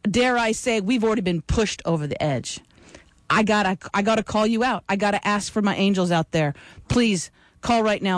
dare I say, we've already been pushed over the edge. I gotta call you out. I gotta ask for my angels out there. Please call right now,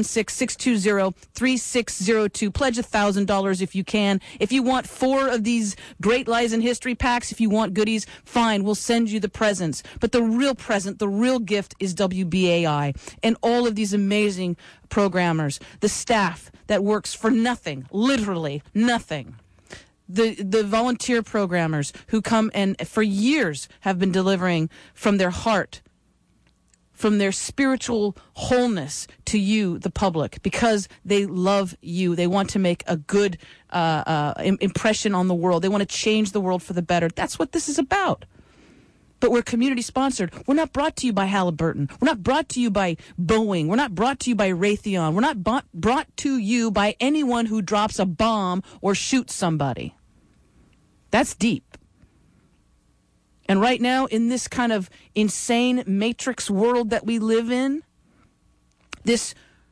516-620-3602. Pledge $1,000 if you can. If you want 4 of these Great Lies in History packs, if you want goodies, fine, we'll send you the presents. But the real present, the real gift is WBAI and all of these amazing programmers, the staff that works for nothing, literally nothing. The volunteer programmers who come and for years have been delivering from their heart, from their spiritual wholeness to you, the public, because they love you. They want to make a good impression on the world. They want to change the world for the better. That's what this is about. But we're community sponsored. We're not brought to you by Halliburton. We're not brought to you by Boeing. We're not brought to you by Raytheon. We're not brought to you by anyone who drops a bomb or shoots somebody. That's deep. And right now, in this kind of insane matrix world that we live in, this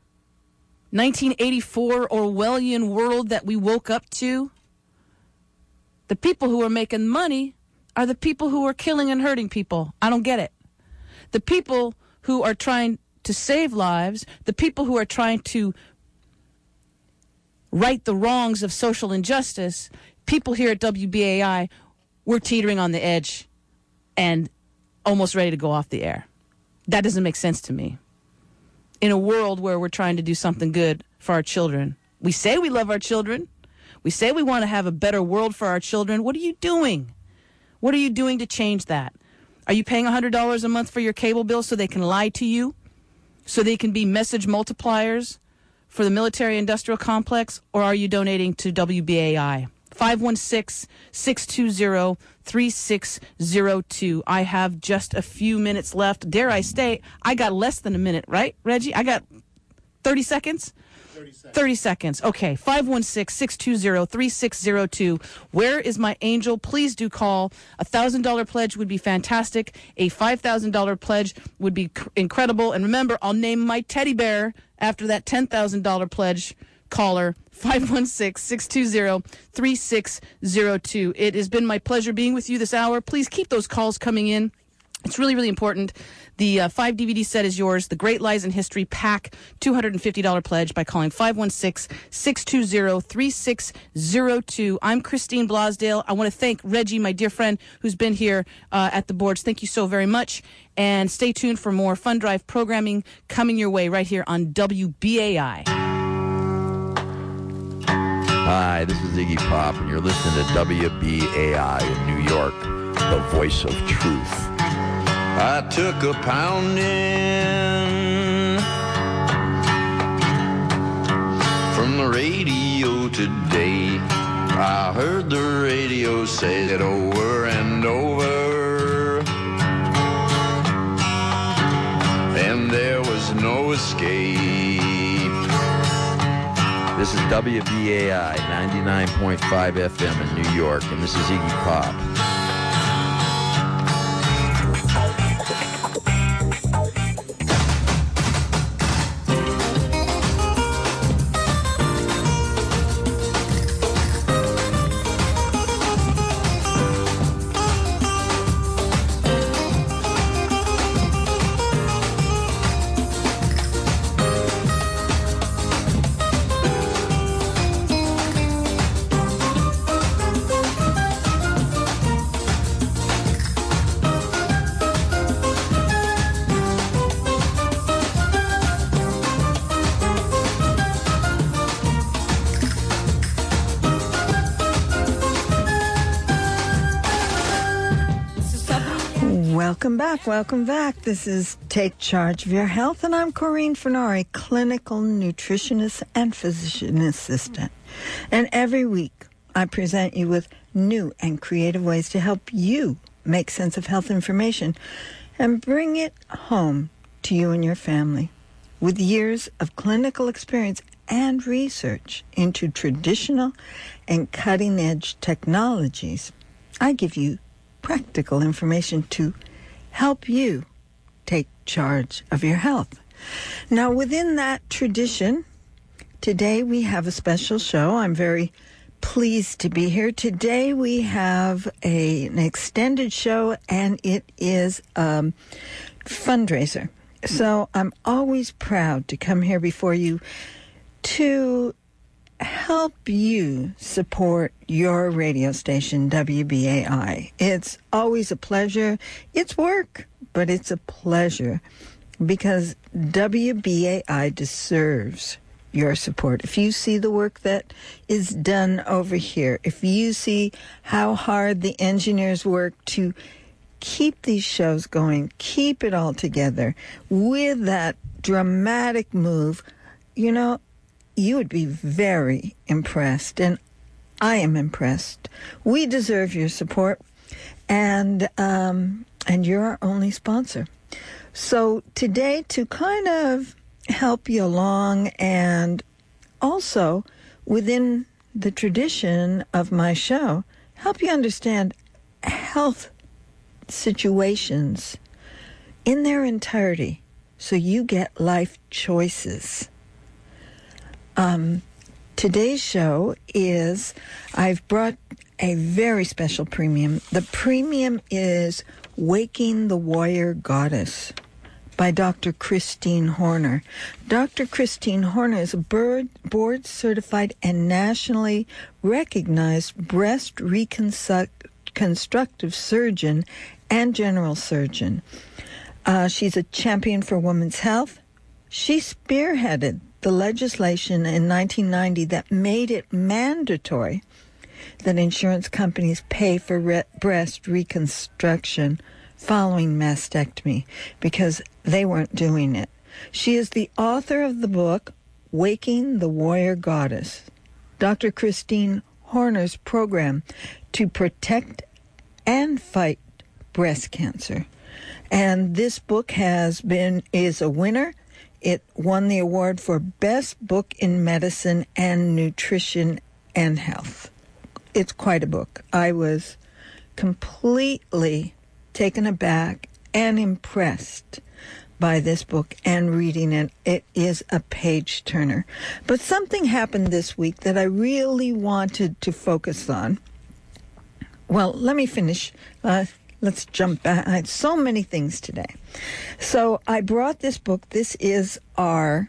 1984 Orwellian world that we woke up to, the people who are making money are the people who are killing and hurting people. I don't get it. The people who are trying to save lives, the people who are trying to right the wrongs of social injustice, people here at WBAI, we're teetering on the edge and almost ready to go off the air. That doesn't make sense to me. In a world where we're trying to do something good for our children, we say we love our children. We say we want to have a better world for our children. What are you doing? What are you doing to change that? Are you paying $100 a month for your cable bill so they can lie to you? So they can be message multipliers for the military-industrial complex? Or are you donating to WBAI? 516-620-3602. I have just a few minutes left. Dare I say, I got less than a minute, right, Reggie? I got 30 seconds? 30 seconds. Okay, 516-620-3602. Where is my angel? Please do call. $1,000 pledge would be fantastic. A $5,000 pledge would be incredible. And remember, I'll name my teddy bear after that $10,000 pledge caller. 516-620-3602. It has been my pleasure being with you this hour. Please keep those calls coming in. It's really, really important. The 5-DVD set is yours. The Great Lies in History pack, $250 pledge by calling 516-620-3602. I'm Christine Blasdale. I want to thank Reggie, my dear friend, who's been here at the boards. Thank you so very much. And stay tuned for more Fund Drive programming coming your way right here on WBAI. Hi, this is Iggy Pop, and you're listening to WBAI in New York, the voice of truth. I took a pounding from the radio today. I heard the radio say it over and over, and there was no escape. This is WBAI 99.5 FM in New York, and this is Iggy Pop. Welcome back. This is Take Charge of Your Health, and I'm Corinne Fenari, clinical nutritionist and physician assistant. And every week, I present you with new and creative ways to help you make sense of health information and bring it home to you and your family. With years of clinical experience and research into traditional and cutting-edge technologies, I give you practical information to help you take charge of your health. Now, within that tradition, today we have a special show. I'm very pleased to be here. Today we have an extended show, and it is a fundraiser. So I'm always proud to come here before you to help you support your radio station, WBAI. It's always a pleasure. It's work, but it's a pleasure because WBAI deserves your support. If you see the work that is done over here, if you see how hard the engineers work to keep these shows going, keep it all together with that dramatic move, you know, you would be very impressed, and I am impressed. We deserve your support, and you're our only sponsor. So today, to kind of help you along, and also within the tradition of my show, help you understand health situations in their entirety so you get life choices. Today's show is, I've brought a very special premium. The premium is Waking the Warrior Goddess by Dr. Christine Horner. Dr. Christine Horner is a board-certified and nationally recognized breast reconstructive surgeon and general surgeon. She's a champion for women's health. She spearheaded the legislation in 1990 that made it mandatory that insurance companies pay for breast reconstruction following mastectomy because they weren't doing it. She is the author of the book, Waking the Warrior Goddess, Dr. Christine Horner's program to protect and fight breast cancer. And this book is a winner. It won the award for Best Book in Medicine and Nutrition and Health. It's quite a book. I was completely taken aback and impressed by this book and reading it. It is a page turner. But something happened this week that I really wanted to focus on. Well, let me finish. Let's jump back. I had so many things today. So I brought this book. This is my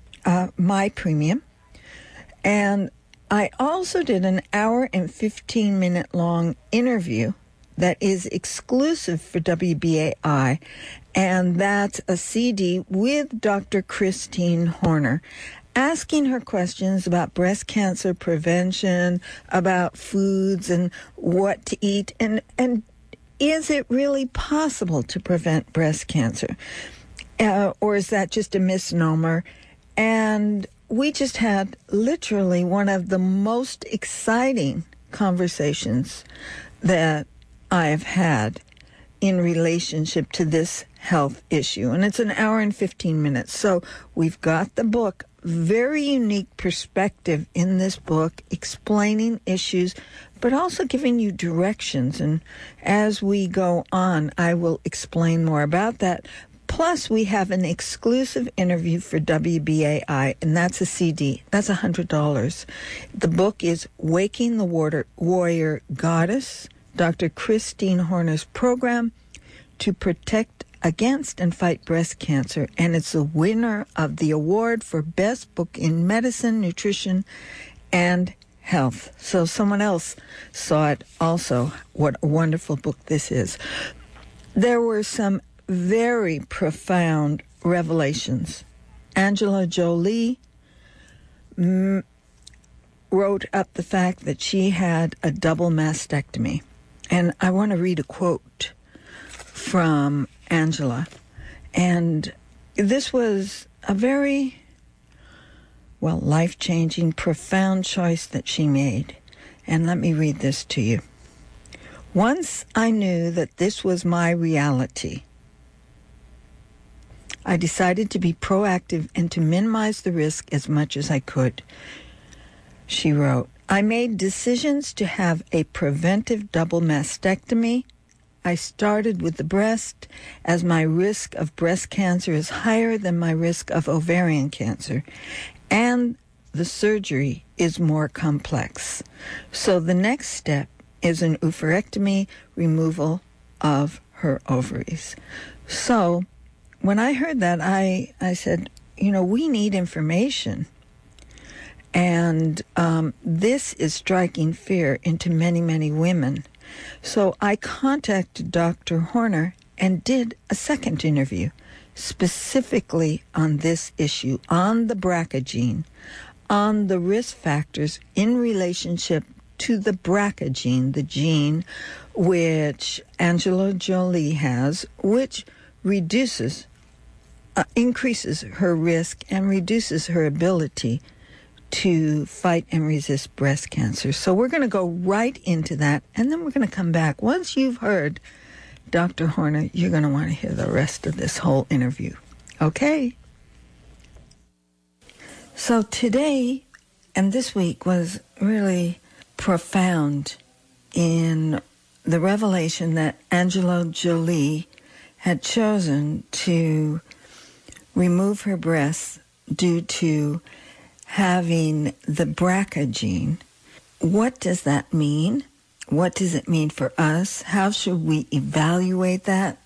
premium. And I also did an hour and 15-minute long interview that is exclusive for WBAI. And that's a CD with Dr. Christine Horner, asking her questions about breast cancer prevention, about foods and what to eat, and is it really possible to prevent breast cancer? Or is that just a misnomer? And we just had literally one of the most exciting conversations that I have had in relationship to this health issue. And it's an hour and 15 minutes. So we've got the book, very unique perspective in this book, explaining issues, but also giving you directions. And as we go on, I will explain more about that. Plus, we have an exclusive interview for WBAI, and that's a CD. That's $100. The book is Waking the Warrior Goddess, Dr. Christine Horner's program to protect against and fight breast cancer, and it's the winner of the award for Best Book in Medicine, Nutrition, and Health. So someone else saw it also. What a wonderful book this is. There were some very profound revelations. Angela Jolie wrote up the fact that she had a double mastectomy. And I want to read a quote from Angela. And this was a very, life-changing, profound choice that she made. And let me read this to you. Once I knew that this was my reality, I decided to be proactive and to minimize the risk as much as I could. She wrote, I made decisions to have a preventive double mastectomy. I started with the breast, as my risk of breast cancer is higher than my risk of ovarian cancer. And the surgery is more complex. So the next step is an oophorectomy, removal of her ovaries. So when I heard that, I said, we need information. And this is striking fear into many, many women. So I contacted Dr. Horner and did a second interview specifically on this issue, on the BRCA gene, on the risk factors in relationship to the BRCA gene, the gene which Angelina Jolie has, which increases her risk and reduces her ability to fight and resist breast cancer. So we're going to go right into that, and then we're going to come back. Once you've heard Dr. Horner, you're going to want to hear the rest of this whole interview. Okay? So today and this week was really profound in the revelation that Angelina Jolie had chosen to remove her breasts due to having the BRCA gene. What does that mean? What does it mean for us? How should we evaluate that?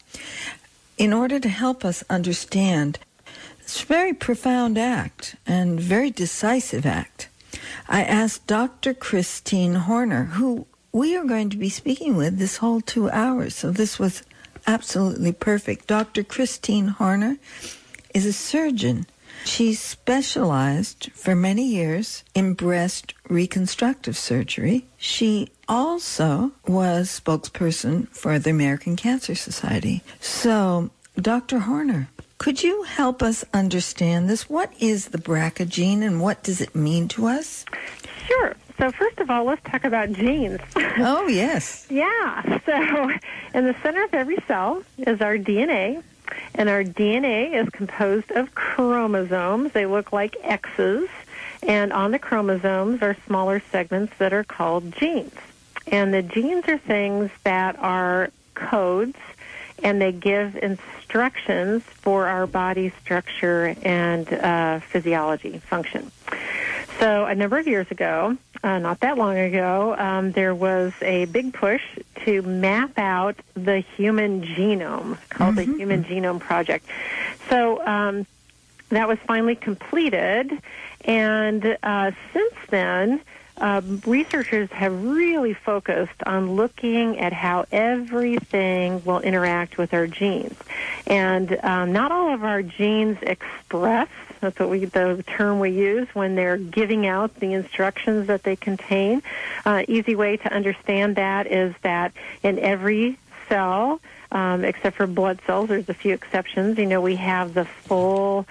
In order to help us understand this very profound act and very decisive act, I asked Dr. Christine Horner, who we are going to be speaking with this whole 2 hours. So this was absolutely perfect. Dr. Christine Horner is a surgeon. She specialized for many years in breast reconstructive surgery. She also was spokesperson for the American Cancer Society. So, Dr. Horner, could you help us understand this? What is the BRCA gene and what does it mean to us? Sure. So first of all, let's talk about genes. Oh, yes. Yeah. So in the center of every cell is our DNA. And our DNA is composed of chromosomes. They look like X's. And on the chromosomes are smaller segments that are called genes. And the genes are things that are codes, and they give instructions for our body structure and physiology function. So a number of years ago, not that long ago, there was a big push to map out the human genome, called the Human Genome Project. So that was finally completed, and since then, researchers have really focused on looking at how everything will interact with our genes. And not all of our genes express, that's what the term we use when they're giving out the instructions that they contain. Easy way to understand that is that in every cell, except for blood cells, there's a few exceptions. We have the full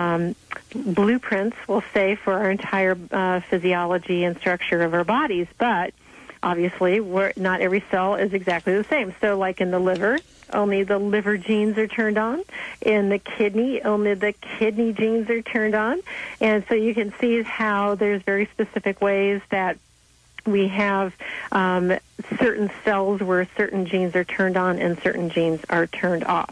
blueprints, we'll say, for our entire physiology and structure of our bodies. But obviously, not every cell is exactly the same. So like in the liver, only the liver genes are turned on. In the kidney, only the kidney genes are turned on. And so you can see how there's very specific ways that we have certain cells where certain genes are turned on and certain genes are turned off.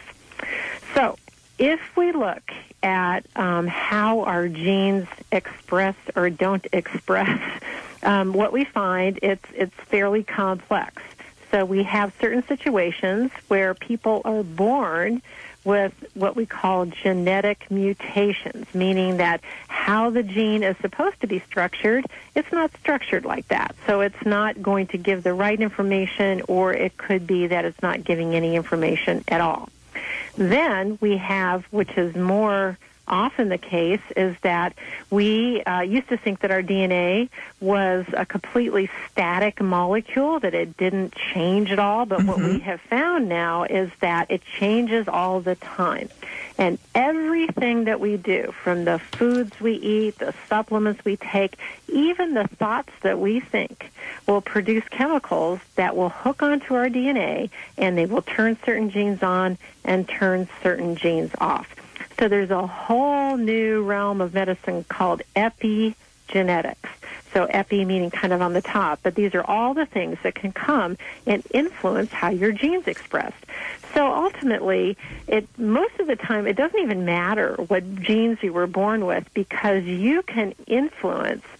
So if we look at how our genes express or don't express, what we find, it's fairly complex. So we have certain situations where people are born with what we call genetic mutations, meaning that how the gene is supposed to be structured, it's not structured like that. So it's not going to give the right information, or it could be that it's not giving any information at all. Then we have, which is more often the case, is that we used to think that our DNA was a completely static molecule, that it didn't change at all, but what we have found now is that it changes all the time. And everything that we do, from the foods we eat, the supplements we take, even the thoughts that we think, will produce chemicals that will hook onto our DNA, and they will turn certain genes on and turn certain genes off. So there's a whole new realm of medicine called epigenetics. So epi meaning kind of on the top, but these are all the things that can come and influence how your genes expressed. So ultimately, most of the time, it doesn't even matter what genes you were born with, because you can influence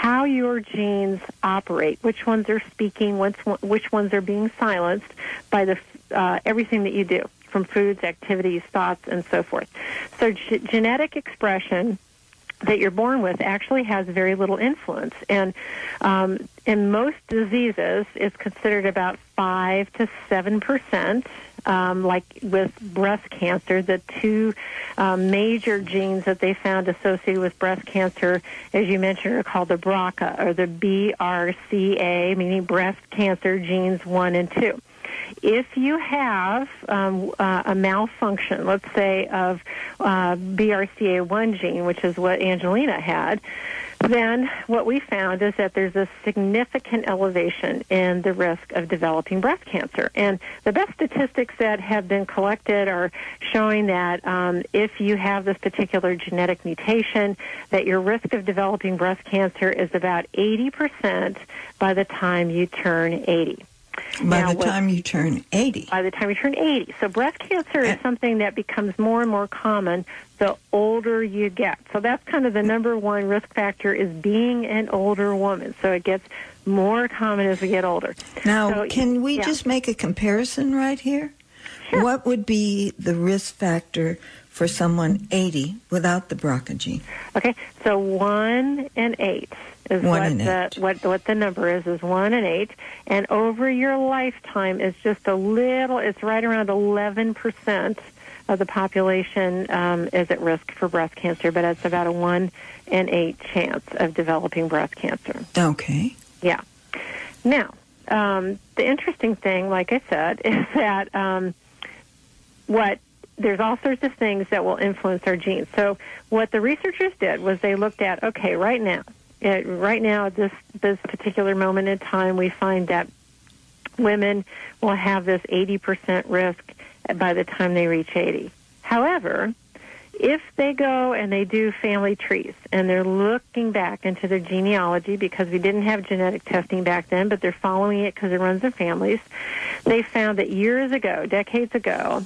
how your genes operate, which ones are speaking, which ones are being silenced by the everything that you do, from foods, activities, thoughts, and so forth. So genetic expression that you're born with actually has very little influence. And in most diseases, it's considered about 5 to 7%. Like with breast cancer, the two major genes that they found associated with breast cancer, as you mentioned, are called the BRCA, or the BRCA, meaning breast cancer genes 1 and 2. If you have a malfunction, let's say of BRCA1 gene, which is what Angelina had, then what we found is that there's a significant elevation in the risk of developing breast cancer. And the best statistics that have been collected are showing that if you have this particular genetic mutation, that your risk of developing breast cancer is about 80% by the time you turn 80. By the time you turn 80. By the time you turn 80. So breast cancer is something that becomes more and more common the older you get. So that's kind of the number one risk factor, is being an older woman. So it gets more common as we get older. Now, can we just make a comparison right here? Sure. What would be the risk factor for someone 80 without the BRCA gene? Okay, so 1 and 8 is what the number is 1 and 8. And over your lifetime is just a little, it's right around 11% of the population is at risk for breast cancer, but it's about a 1 in 8 chance of developing breast cancer. Okay. Yeah. Now, the interesting thing, like I said, is that there's all sorts of things that will influence our genes. So what the researchers did was they looked at, okay, right now, at this particular moment in time, we find that women will have this 80% risk by the time they reach 80. However, if they go and they do family trees and they're looking back into their genealogy, because we didn't have genetic testing back then, but they're following it because it runs in families, they found that years ago, decades ago,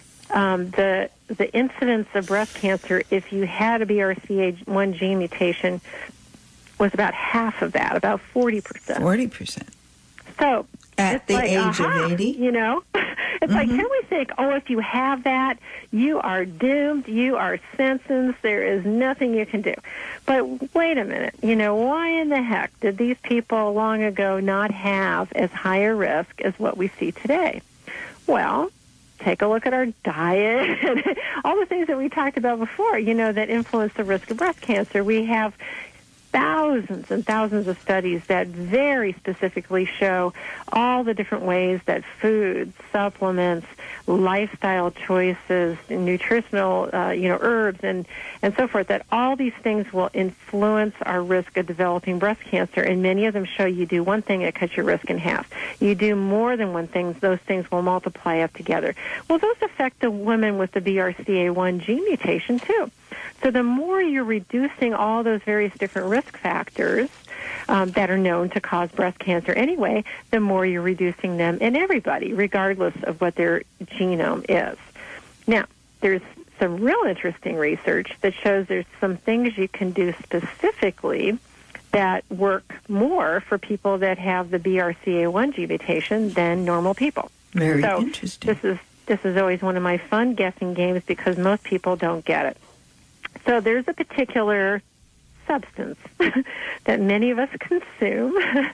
the incidence of breast cancer, if you had a BRCA1 gene mutation, was about half of that, about 40%. 40%. So at the age of 80? You know? It's like, here we think, if you have that, you are doomed, you are sentenced, there is nothing you can do. But wait a minute, why in the heck did these people long ago not have as high a risk as what we see today? Well, take a look at our diet and all the things that we talked about before, that influence the risk of breast cancer. We have thousands and thousands of studies that very specifically show all the different ways that foods, supplements, lifestyle choices, nutritional, herbs and so forth, that all these things will influence our risk of developing breast cancer. And many of them show you do one thing, it cuts your risk in half. You do more than one thing, those things will multiply up together. Well, those affect the women with the BRCA1 gene mutation too. So the more you're reducing all those various different risk factors that are known to cause breast cancer anyway, the more you're reducing them in everybody, regardless of what their genome is. Now, there's some real interesting research that shows there's some things you can do specifically that work more for people that have the BRCA1 gene mutation than normal people. Very interesting. This is always one of my fun guessing games because most people don't get it. So there's a particular substance that many of us consume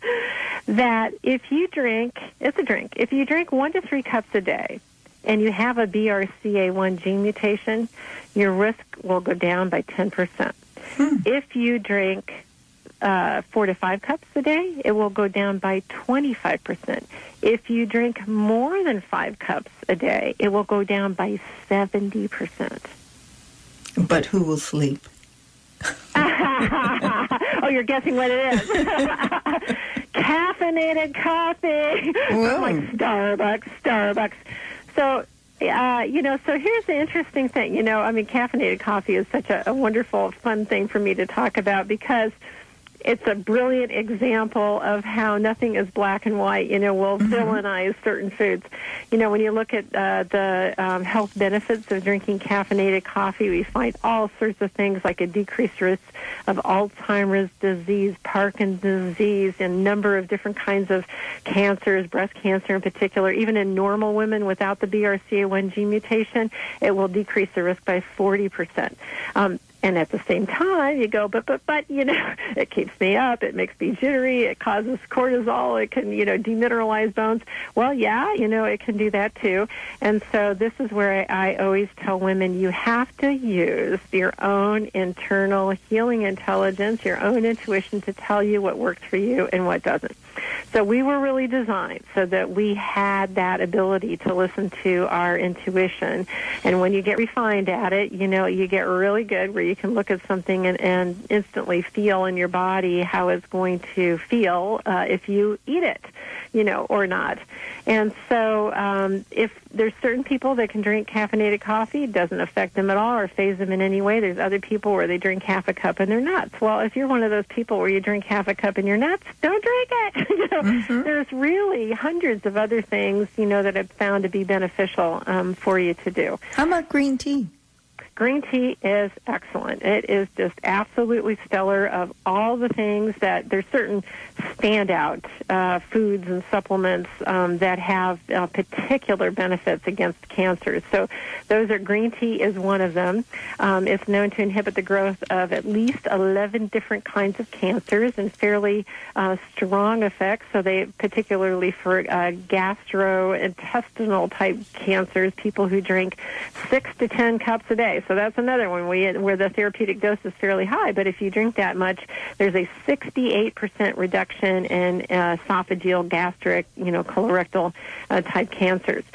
that if you drink, it's a drink, if you drink 1 to 3 cups a day and you have a BRCA1 gene mutation, your risk will go down by 10%. If you drink 4 to 5 cups a day, it will go down by 25%. If you drink more than 5 cups a day, it will go down by 70%. But who will sleep? Oh, you're guessing what it is. Caffeinated coffee. Whoa. Like Starbucks. So, so here's the interesting thing. Caffeinated coffee is such a wonderful, fun thing for me to talk about because it's a brilliant example of how nothing is black and white. We'll villainize certain foods. When you look at the health benefits of drinking caffeinated coffee, we find all sorts of things like a decreased risk of Alzheimer's disease, Parkinson's disease, and a number of different kinds of cancers, breast cancer in particular. Even in normal women without the BRCA1 gene mutation, it will decrease the risk by 40%. And at the same time, you go, but, it keeps me up, it makes me jittery, it causes cortisol, it can, demineralize bones. Well, yeah, it can do that too. And so this is where I always tell women, you have to use your own internal healing intelligence, your own intuition to tell you what works for you and what doesn't. So we were really designed so that we had that ability to listen to our intuition. And when you get refined at it, you get really good where you can look at something and instantly feel in your body how it's going to feel if you eat it, or not. And so if there's certain people that can drink caffeinated coffee, it doesn't affect them at all or phase them in any way. There's other people where they drink half a cup and they're nuts. Well, if you're one of those people where you drink half a cup and you're nuts, don't drink it. There's really hundreds of other things, that have found to be beneficial for you to do. How about green tea? Green tea is excellent. It is just absolutely stellar. Of all the things that there's certain standout foods and supplements that have particular benefits against cancers. So those are, green tea is one of them. It's known to inhibit the growth of at least 11 different kinds of cancers and fairly strong effects. So they, particularly for gastrointestinal type cancers, people who drink 6 to 10 cups a day. So that's another one where the therapeutic dose is fairly high. But if you drink that much, there's a 68% reduction in esophageal, gastric, colorectal type cancers.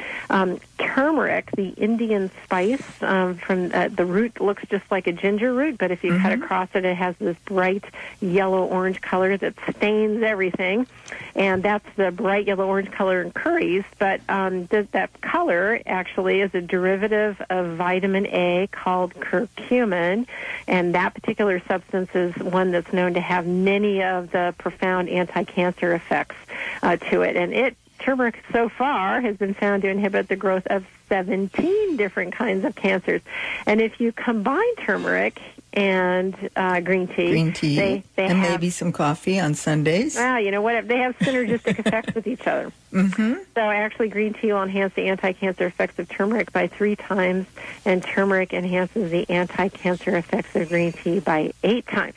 Turmeric, the Indian spice, from the root looks just like a ginger root, but if you cut across it, it has this bright yellow-orange color that stains everything. And that's the bright yellow-orange color in curries. But that color actually is a derivative of vitamin A called curcumin, and that particular substance is one that's known to have many of the profound anti-cancer effects to it. And turmeric so far has been found to inhibit the growth of 17 different kinds of cancers. And if you combine turmeric and green tea, they and have, maybe some coffee on Sundays. Well, they have synergistic effects with each other. So actually, green tea will enhance the anti-cancer effects of turmeric by 3 times, and turmeric enhances the anti-cancer effects of green tea by 8 times.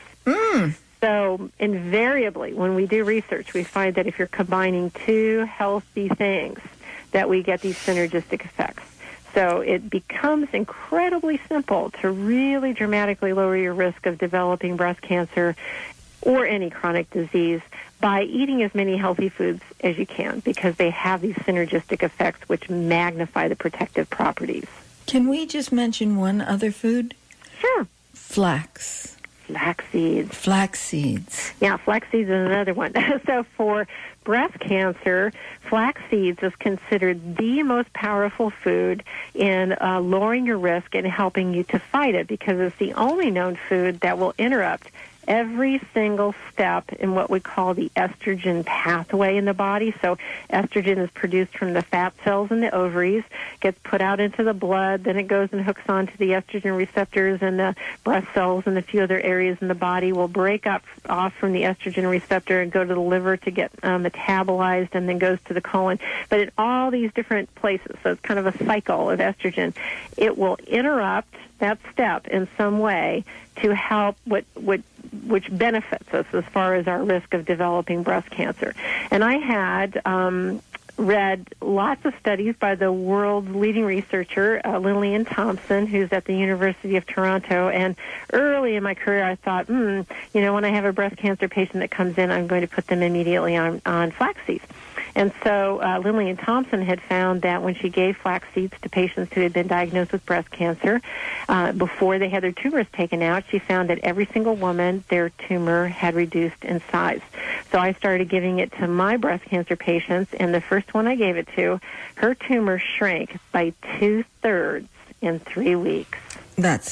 So invariably, when we do research, we find that if you're combining 2 healthy things, that we get these synergistic effects. So it becomes incredibly simple to really dramatically lower your risk of developing breast cancer or any chronic disease by eating as many healthy foods as you can, because they have these synergistic effects which magnify the protective properties. Can we just mention one other food? Sure. Flax. Flax seeds. Flax seeds. Yeah, flax seeds is another one. So for breast cancer, flax seeds is considered the most powerful food in lowering your risk and helping you to fight it, because it's the only known food that will interrupt every single step in what we call the estrogen pathway in the body. So estrogen is produced from the fat cells in the ovaries, gets put out into the blood, then it goes and hooks onto the estrogen receptors in the breast cells and a few other areas in the body, will break off from the estrogen receptor and go to the liver to get metabolized, and then goes to the colon. But in all these different places, so it's kind of a cycle of estrogen, it will interrupt that step in some way to help which benefits us as far as our risk of developing breast cancer. And I had read lots of studies by the world's leading researcher, Lillian Thompson, who's at the University of Toronto. And early in my career, I thought, when I have a breast cancer patient that comes in, I'm going to put them immediately on flax seeds. And so Lillian Thompson had found that when she gave flax seeds to patients who had been diagnosed with breast cancer, before they had their tumors taken out, she found that every single woman, their tumor had reduced in size. So I started giving it to my breast cancer patients, and the first one I gave it to, her tumor shrank by 2/3 in 3 weeks. That's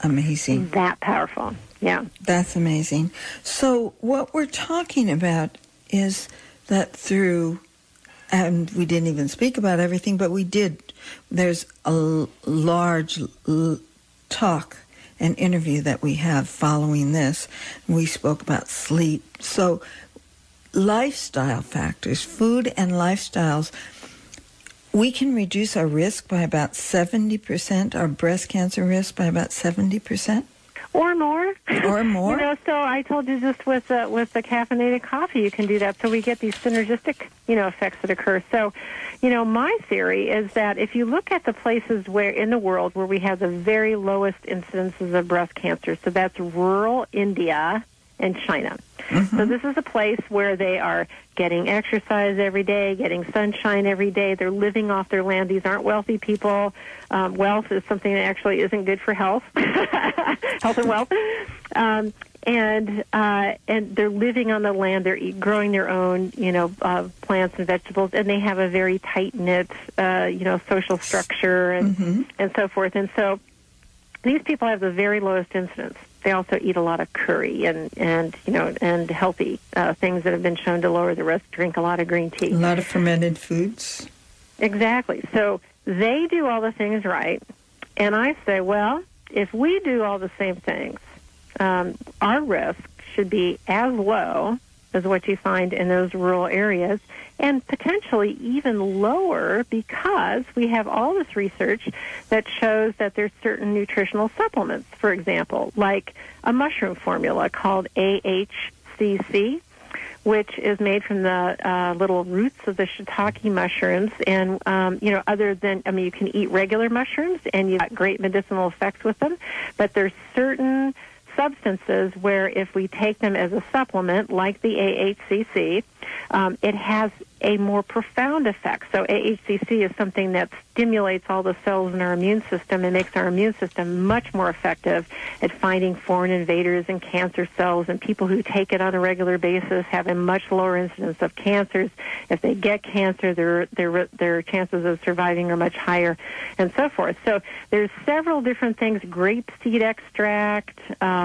amazing. That powerful. Yeah. That's amazing. So what we're talking about is that through, and we didn't even speak about everything, but we did. There's a large talk and interview that we have following this. We spoke about sleep. So lifestyle factors, food and lifestyles, we can reduce our risk by about 70%, our breast cancer risk by about 70%. Or more. Or more. So I told you just with the caffeinated coffee, you can do that. So we get these synergistic, effects that occur. So, my theory is that if you look at the places where in the world where we have the very lowest incidences of breast cancer, so that's rural India and China. Mm-hmm. So this is a place where they are getting exercise every day, getting sunshine every day. They're living off their land. These aren't wealthy people. Wealth is something that actually isn't good for health, health and wealth. And they're living on the land. They're growing their own, plants and vegetables, and they have a very tight knit, social structure and so forth. And so these people have the very lowest incidence. They also eat a lot of curry and healthy things that have been shown to lower the risk. Drink a lot of green tea. A lot of fermented foods. Exactly. So they do all the things right, and I say, well, if we do all the same things, our risk should be as low as what you find in those rural areas, and potentially even lower because we have all this research that shows that there's certain nutritional supplements, for example, like a mushroom formula called AHCC, which is made from the little roots of the shiitake mushrooms. And, you can eat regular mushrooms and you got great medicinal effects with them, but there's certain substances where if we take them as a supplement, like the AHCC, it has a more profound effect. So AHCC is something that stimulates all the cells in our immune system and makes our immune system much more effective at finding foreign invaders and cancer cells. And people who take it on a regular basis have a much lower incidence of cancers. If they get cancer, their chances of surviving are much higher, and so forth. So there's several different things. Grapeseed extract.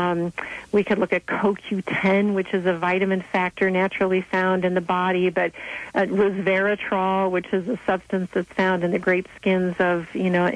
We could look at CoQ10, which is a vitamin factor naturally found in the body, but resveratrol, which is a substance that's found in the grape skins of,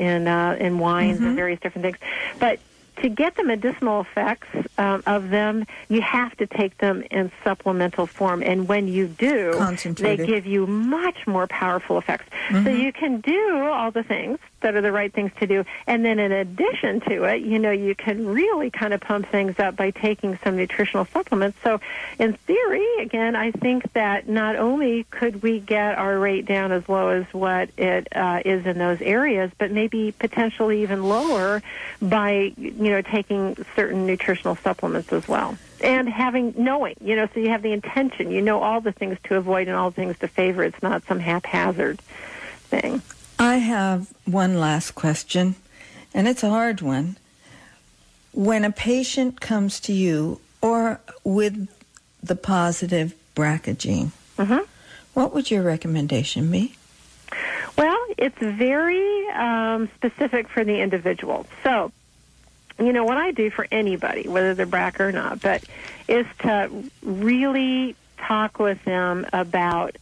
in wines and various different things. But to get the medicinal effects of them, you have to take them in supplemental form. And when you do, they give you much more powerful effects. So you can do all the things that are the right things to do. And then in addition to it, you can really kind of pump things up by taking some nutritional supplements. So in theory, again, I think that not only could we get our rate down as low as what it is in those areas, but maybe potentially even lower by, taking certain nutritional supplements as well. And knowing, so you have the intention, all the things to avoid and all the things to favor. It's not some haphazard thing. I have one last question, and it's a hard one. When a patient comes to you or with the positive BRCA gene, what would your recommendation be? Well, it's very specific for the individual. So, what I do for anybody, whether they're BRCA or not, but is to really talk with them about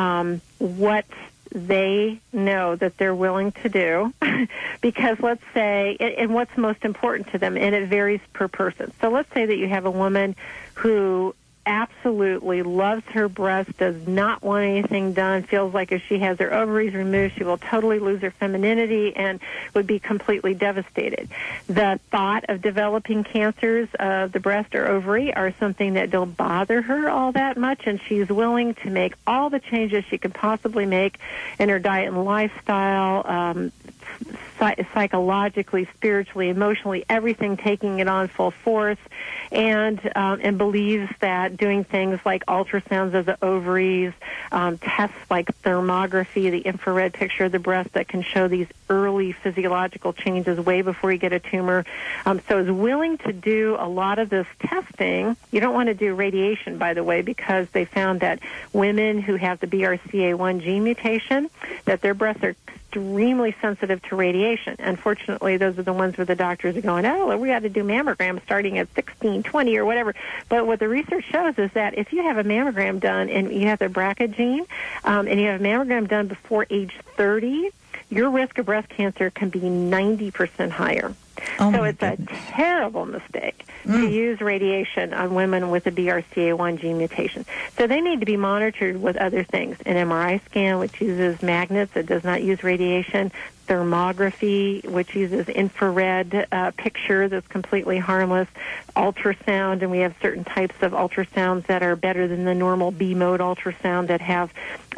what they know that they're willing to do because let's say, and what's most important to them, and it varies per person. So let's say that you have a woman who absolutely loves her breast, does not want anything done, feels like if she has her ovaries removed, she will totally lose her femininity and would be completely devastated. The thought of developing cancers of the breast or ovary are something that don't bother her all that much, and she's willing to make all the changes she can possibly make in her diet and lifestyle, psychologically, spiritually, emotionally, everything, taking it on full force, and believes that doing things like ultrasounds of the ovaries, tests like thermography, the infrared picture of the breast that can show these early physiological changes way before you get a tumor. So is willing to do a lot of this testing. You don't want to do radiation, by the way, because they found that women who have the BRCA1 gene mutation, that their breasts are extremely sensitive to radiation. Unfortunately, those are the ones where the doctors are going, oh, we got to do mammograms starting at 16, 20, or whatever. But what the research shows is that if you have a mammogram done and you have the BRCA gene, and you have a mammogram done before age 30, your risk of breast cancer can be 90% higher. So it's a terrible mistake to use radiation on women with a BRCA1 gene mutation. So they need to be monitored with other things. An MRI scan, which uses magnets, it does not use radiation. Thermography, which uses infrared picture that's completely harmless. Ultrasound, and we have certain types of ultrasounds that are better than the normal B-mode ultrasound that have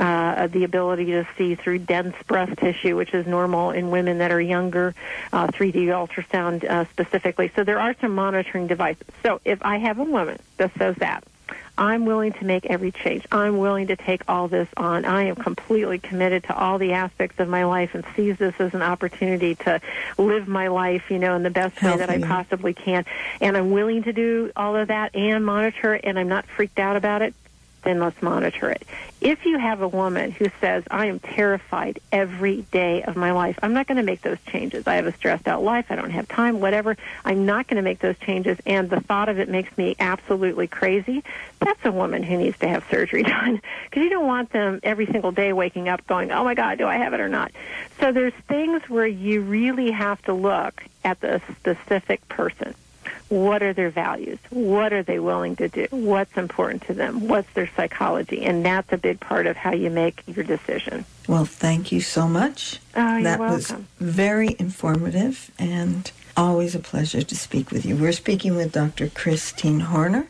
the ability to see through dense breast tissue, which is normal in women that are younger, 3D ultrasound specifically. So there are some monitoring devices. So if I have a woman that says that, I'm willing to make every change. I'm willing to take all this on. I am completely committed to all the aspects of my life and seize this as an opportunity to live my life, in the best way that I possibly can. And I'm willing to do all of that and monitor it, and I'm not freaked out about it. Then let's monitor it. If you have a woman who says, I am terrified every day of my life, I'm not going to make those changes. I have a stressed out life. I don't have time, whatever. I'm not going to make those changes, and the thought of it makes me absolutely crazy. That's a woman who needs to have surgery done, because you don't want them every single day waking up going, oh, my God, do I have it or not? So there's things where you really have to look at the specific person. What are their values? What are they willing to do? What's important to them? What's their psychology? And that's a big part of how you make your decision. Well, thank you so much. Oh, you're that welcome. Was very informative and always a pleasure to speak with you. We're speaking with Dr. Christine Horner,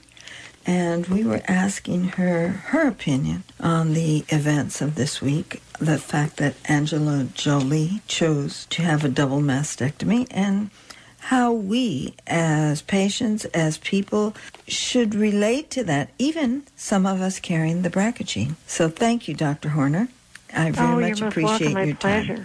and we were asking her opinion on the events of this week, the fact that Angela Jolie chose to have a double mastectomy, and how we, as patients, as people, should relate to that, even some of us carrying the BRCA gene. So thank you, Dr. Horner. I very much appreciate your time.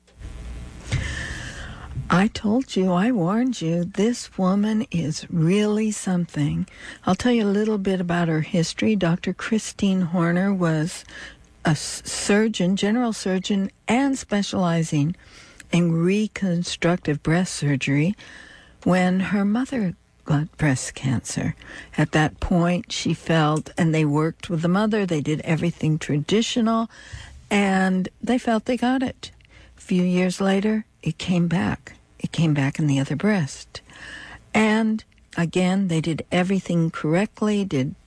I told you, I warned you, this woman is really something. I'll tell you a little bit about her history. Dr. Christine Horner was a surgeon, general surgeon, and specializing in reconstructive breast surgery when her mother got breast cancer. At that point, she felt, and they worked with the mother, they did everything traditional, and they felt they got it. A few years later, it came back. It came back in the other breast. And again, they did everything correctly, did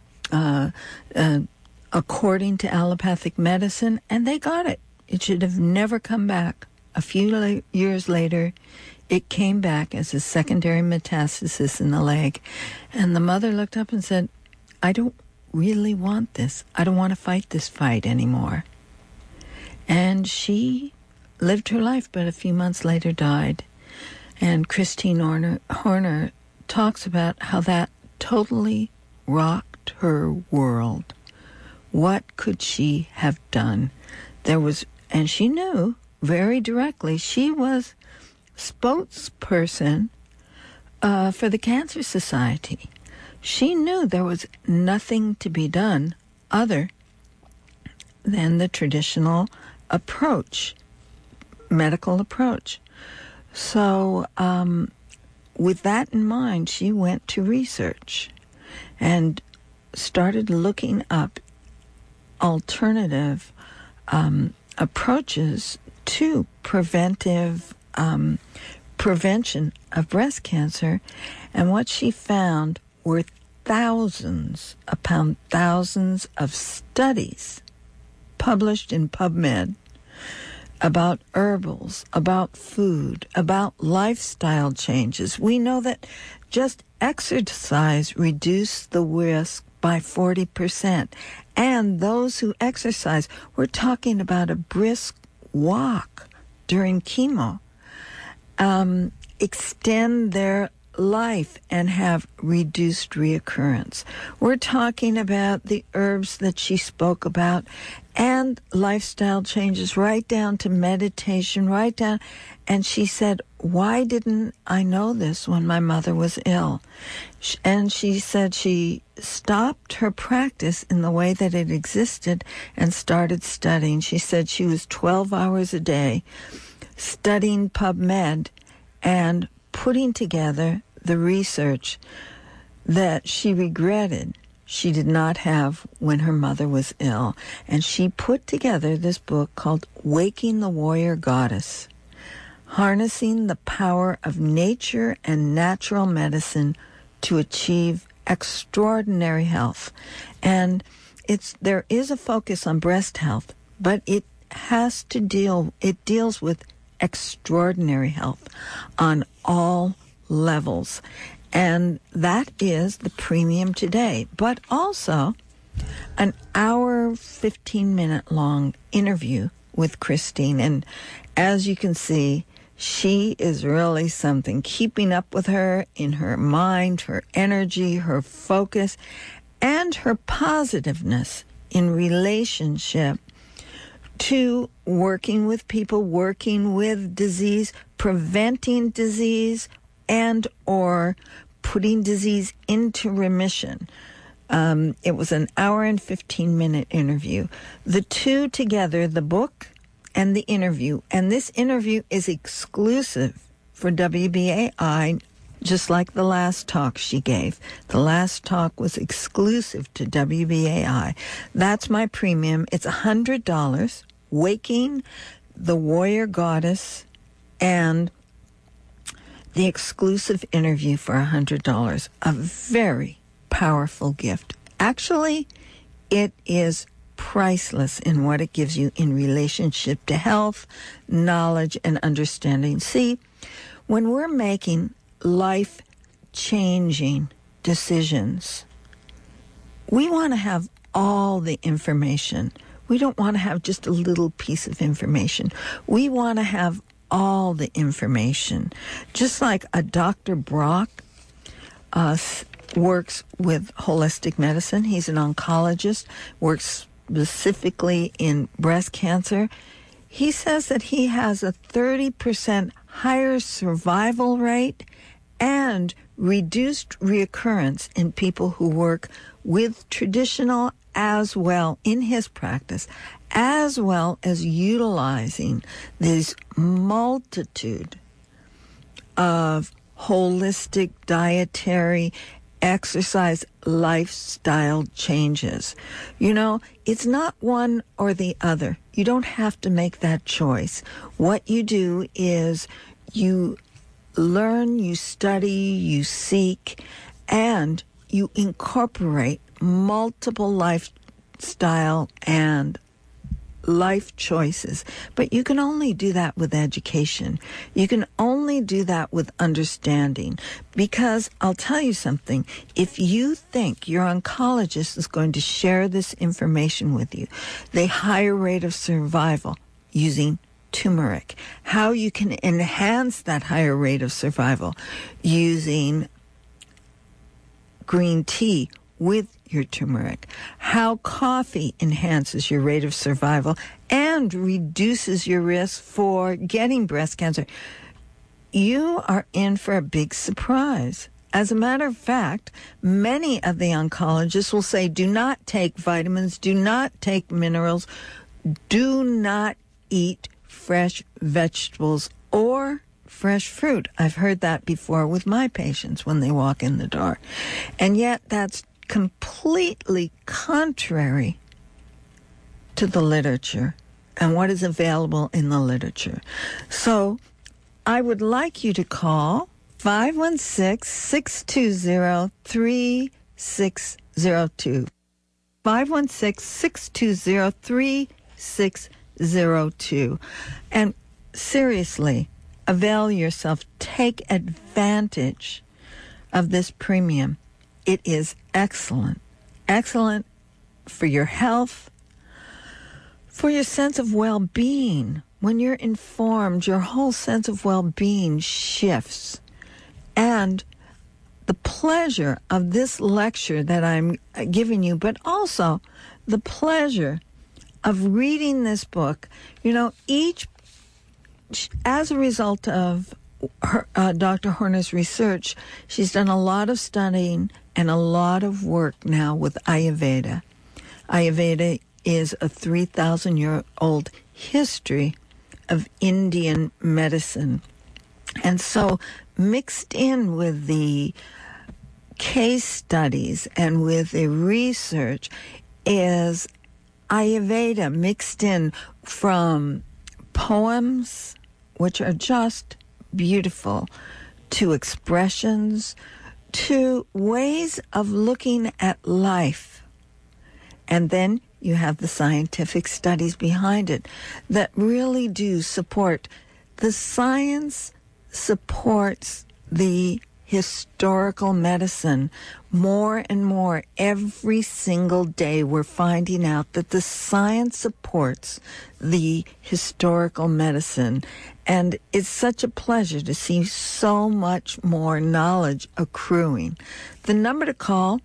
according to allopathic medicine, and they got it. It should have never come back. A few years later, it came back as a secondary metastasis in the leg. And the mother looked up and said, I don't really want this. I don't want to fight this fight anymore. And she lived her life, but a few months later died. And Christine Horner talks about how that totally rocked her world. What could she have done? And she knew very directly, she was spokesperson for the Cancer Society. She knew there was nothing to be done other than the traditional approach, medical approach. So with that in mind, she went to research and started looking up alternative approaches to prevention of breast cancer, and what she found were thousands upon thousands of studies published in PubMed about herbals, about food, about lifestyle changes. We know that just exercise reduced the risk by 40%. And those who exercise, we're talking about a brisk walk during chemo, extend their life and have reduced reoccurrence. We're talking about the herbs that she spoke about and lifestyle changes, right down to meditation, right down. And she said, why didn't I know this when my mother was ill? And she said she stopped her practice in the way that it existed and started studying. She said she was 12 hours a day studying PubMed and putting together the research that she regretted she did not have when her mother was ill. And she put together this book called Waking the Warrior Goddess, harnessing the power of nature and natural medicine to achieve extraordinary health. And there is a focus on breast health, but it deals with extraordinary health on all levels. And that is the premium today, but also an hour, 15-minute long interview with Christine. And as you can see, she is really something. Keeping up with her in her mind, her energy, her focus, and her positiveness in relationship to working with people, working with disease, preventing disease, and or putting disease into remission. It was an hour and 15-minute interview. The two together, the book and the interview. And this interview is exclusive for WBAI, just like the last talk she gave. The last talk was exclusive to WBAI. That's my premium. It's $100, Waking the Warrior Goddess, and the exclusive interview for $100. A very powerful gift. Actually, it is priceless in what it gives you in relationship to health, knowledge, and understanding. See, when we're making life-changing decisions, we want to have all the information. We don't want to have just a little piece of information. We want to have all the information. Just like a Dr. Brock works with holistic medicine. He's an oncologist, works specifically in breast cancer. He says that he has a 30% higher survival rate and reduced reoccurrence in people who work with traditional as well in his practice, as well as utilizing this multitude of holistic dietary, exercise, lifestyle changes. You know, it's not one or the other. You don't have to make that choice. What you do is you learn, you study, you seek, and you incorporate multiple lifestyle and life choices. But you can only do that with education. You can only do that with understanding. Because I'll tell you something, if you think your oncologist is going to share this information with you, the higher rate of survival using turmeric, how you can enhance that higher rate of survival using green tea with your turmeric, how coffee enhances your rate of survival and reduces your risk for getting breast cancer, you are in for a big surprise. As a matter of fact, many of the oncologists will say, do not take vitamins, do not take minerals, do not eat fresh vegetables or fresh fruit. I've heard that before with my patients when they walk in the door. And yet that's completely contrary to the literature and what is available in the literature. So I would like you to call 516-620-3602. 516-620-3602. And seriously, avail yourself. Take advantage of this premium. It is excellent. Excellent for your health, for your sense of well-being. When you're informed, your whole sense of well-being shifts. And the pleasure of this lecture that I'm giving you, but also the pleasure of reading this book, as a result of Dr. Horner's research, she's done a lot of studying and a lot of work now with Ayurveda. Ayurveda is a 3,000-year-old history of Indian medicine. And so mixed in with the case studies and with the research is Ayurveda mixed in from poems, which are just beautiful, to expressions, to ways of looking at life. And then you have the scientific studies behind it that really do support. The science supports the historical medicine more and more. Every single day we're finding out that the science supports the historical medicine. And it's such a pleasure to see so much more knowledge accruing. The number to call,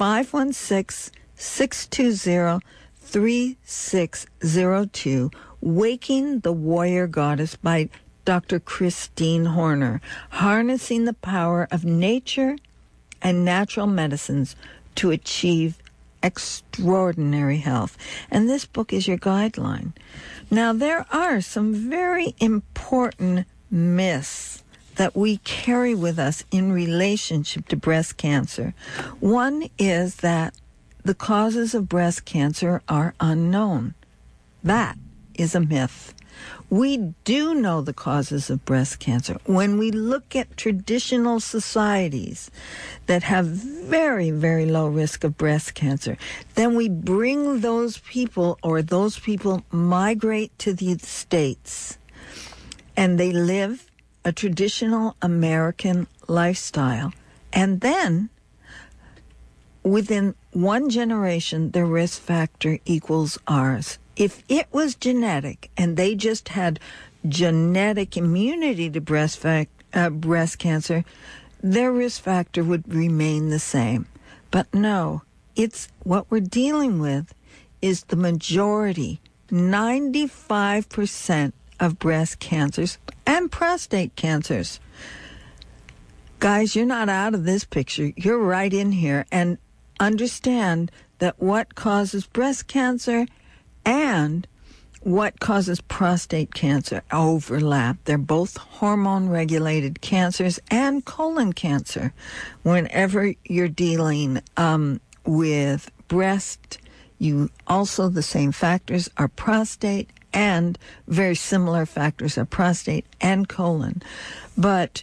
516-620-3602, Waking the Warrior Goddess by Dr. Christine Horner, harnessing the power of nature and natural medicines to achieve extraordinary health. And this book is your guideline. Now, there are some very important myths that we carry with us in relationship to breast cancer. One is that the causes of breast cancer are unknown. That is a myth. We do know the causes of breast cancer. When we look at traditional societies that have very, very low risk of breast cancer, then we bring those people, or those people migrate to the States, and they live a traditional American lifestyle. And then, within one generation, their risk factor equals ours. If it was genetic and they just had genetic immunity to breast cancer, their risk factor would remain the same. But no, it's what we're dealing with is the majority, 95% of breast cancers and prostate cancers. Guys, you're not out of this picture. You're right in here. And understand that what causes breast cancer and what causes prostate cancer overlap. They're both hormone-regulated cancers and colon cancer. Whenever you're dealing with breast, you also, the same factors are prostate, and very similar factors are prostate and colon. But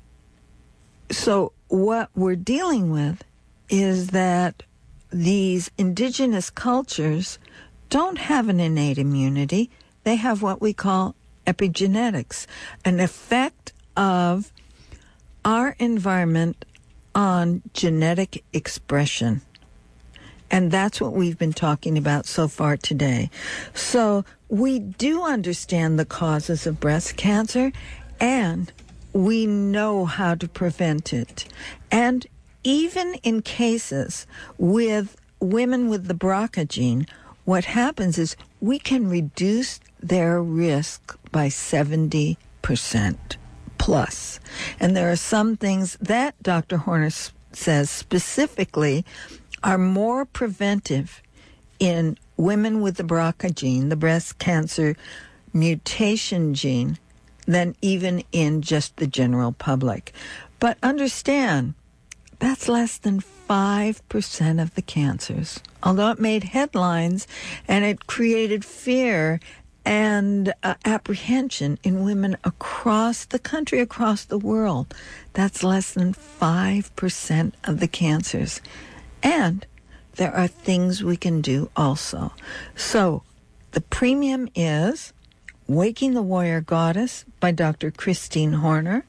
so what we're dealing with is that these indigenous cultures don't have an innate immunity. They have what we call epigenetics, an effect of our environment on genetic expression. And that's what we've been talking about so far today. So we do understand the causes of breast cancer, and we know how to prevent it. And even in cases with women with the BRCA gene, what happens is we can reduce their risk by 70% plus. And there are some things that Dr. Horner says specifically are more preventive in women with the BRCA gene, the breast cancer mutation gene, than even in just the general public. But understand, that's less than 5% of the cancers. Although it made headlines and it created fear and apprehension in women across the country, across the world, that's less than 5% of the cancers. And there are things we can do also. So the premium is Waking the Warrior Goddess by Dr. Christine Horner,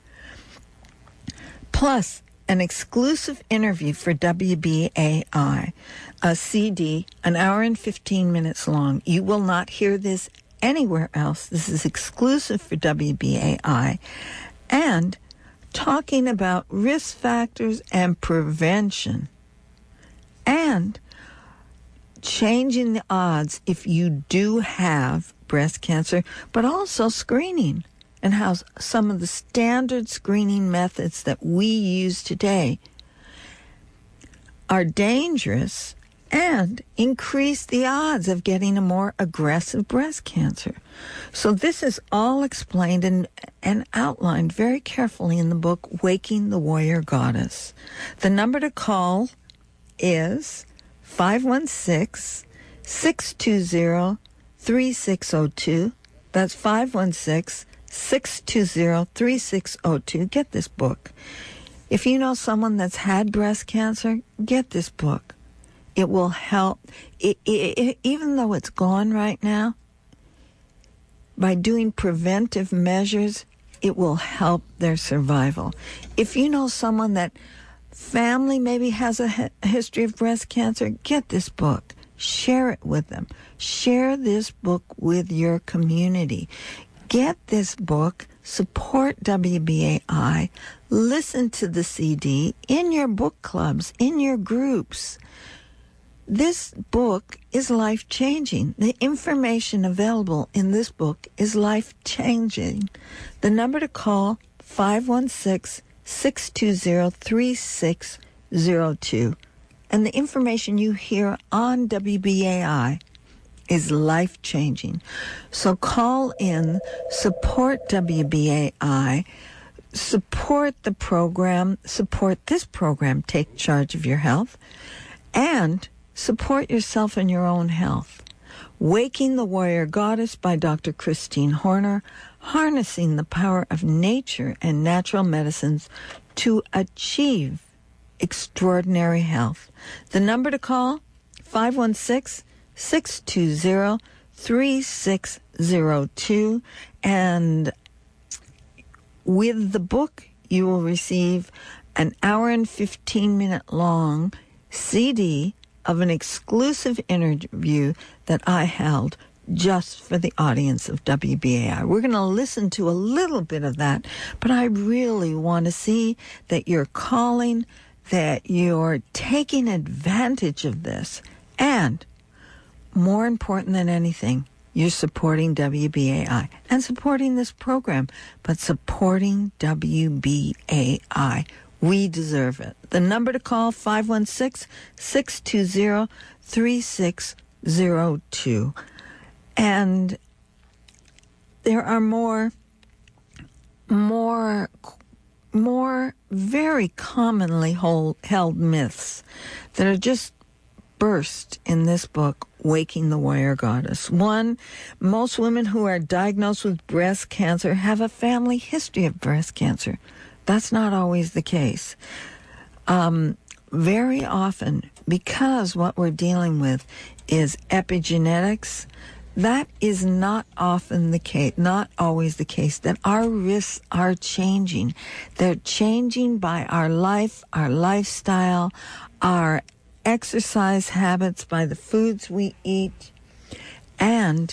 plus an exclusive interview for WBAI, a CD, an hour and 15 minutes long. You will not hear this anywhere else. This is exclusive for WBAI. And talking about risk factors and prevention. And changing the odds if you do have breast cancer, but also screening and how some of the standard screening methods that we use today are dangerous and increase the odds of getting a more aggressive breast cancer. So this is all explained and outlined very carefully in the book, Waking the Warrior Goddess. The number to call is 516-620-3602. That's 516-620-3602. Get this book. If you know someone that's had breast cancer, get this book. It will help. Even though it's gone right now, by doing preventive measures, it will help their survival. If you know someone that family maybe has a history of breast cancer, get this book. Share it with them. Share this book with your community. Get this book. Support WBAI. Listen to the CD in your book clubs, in your groups. This book is life-changing. The information available in this book is life-changing. The number to call, 516-620-3602. And the information you hear on WBAI is life-changing. So call in, support WBAI, support the program, support this program, Take Charge of Your Health, and support yourself and your own health. Waking the Warrior Goddess by Dr. Christine Horner, harnessing the power of nature and natural medicines to achieve extraordinary health. The number to call, 516-620-3602. And with the book, you will receive an hour and 15-minute long CD of an exclusive interview that I held just for the audience of WBAI. We're going to listen to a little bit of that, but I really want to see that you're calling, that you're taking advantage of this, and more important than anything, you're supporting WBAI and supporting this program, but supporting WBAI. We deserve it. The number to call, 516-620-3602. And there are more very commonly held myths that are just burst in this book, Waking the Warrior Goddess. One, most women who are diagnosed with breast cancer have a family history of breast cancer. That's not always the case. Very often, because what we're dealing with is epigenetics, that is not often the case, not always the case, that our risks are changing. They're changing by our life, our lifestyle, our exercise habits, by the foods we eat, and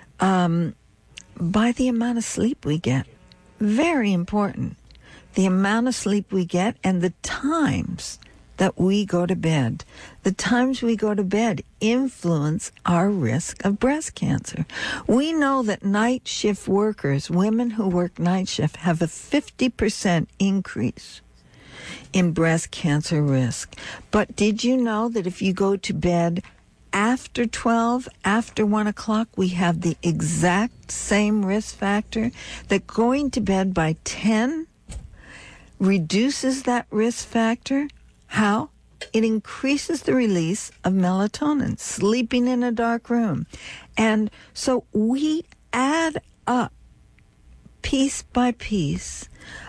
by the amount of sleep we get. Very important. The amount of sleep we get and the times that we go to bed. The times we go to bed influence our risk of breast cancer. We know that night shift workers, women who work night shift, have a 50% increase in breast cancer risk. But did you know that if you go to bed after 12, after 1 o'clock, we have the exact same risk factor? That going to bed by 10 reduces that risk factor. How? It increases the release of melatonin, sleeping in a dark room. And so we add up, piece by piece,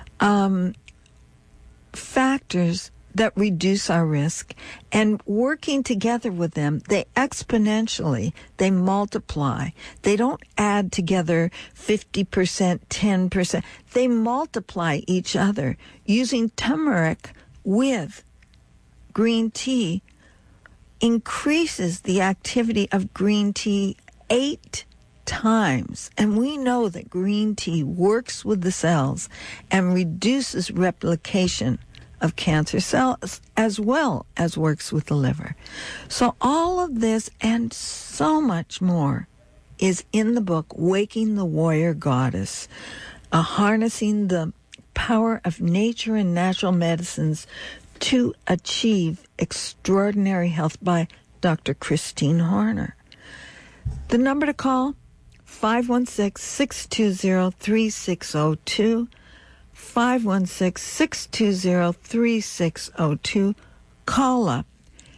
factors that reduce our risk, and working together with them, they exponentially, they multiply. They don't add together 50%, 10%. They multiply each other. Using turmeric with green tea increases the activity of green tea 8 times. And we know that green tea works with the cells and reduces replication of cancer cells as well as works with the liver. So all of this and so much more is in the book, Waking the Warrior Goddess, harnessing the power of nature and natural medicines to achieve extraordinary health by Dr. Christine Horner. The number to call, 516-620-3602, 516-620-3602. Call up.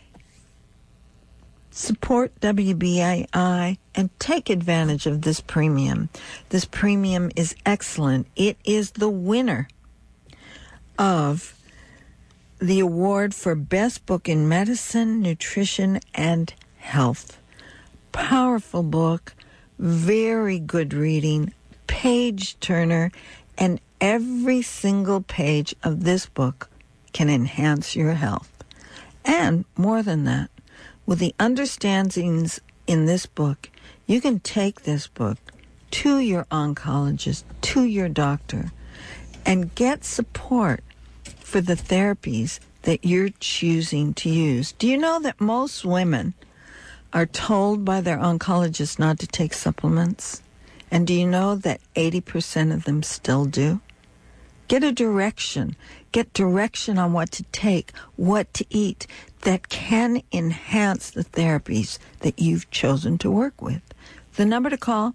Support WBAI and take advantage of this premium. This premium is excellent. It is the winner of the award for Best Book in Medicine, Nutrition, and Health. Powerful book, very good reading, page turner, and every single page of this book can enhance your health. And more than that, with the understandings in this book, you can take this book to your oncologist, to your doctor, and get support for the therapies that you're choosing to use. Do you know that most women are told by their oncologist not to take supplements? And do you know that 80% of them still do? Get a direction. Get direction on what to take, what to eat that can enhance the therapies that you've chosen to work with. The number to call,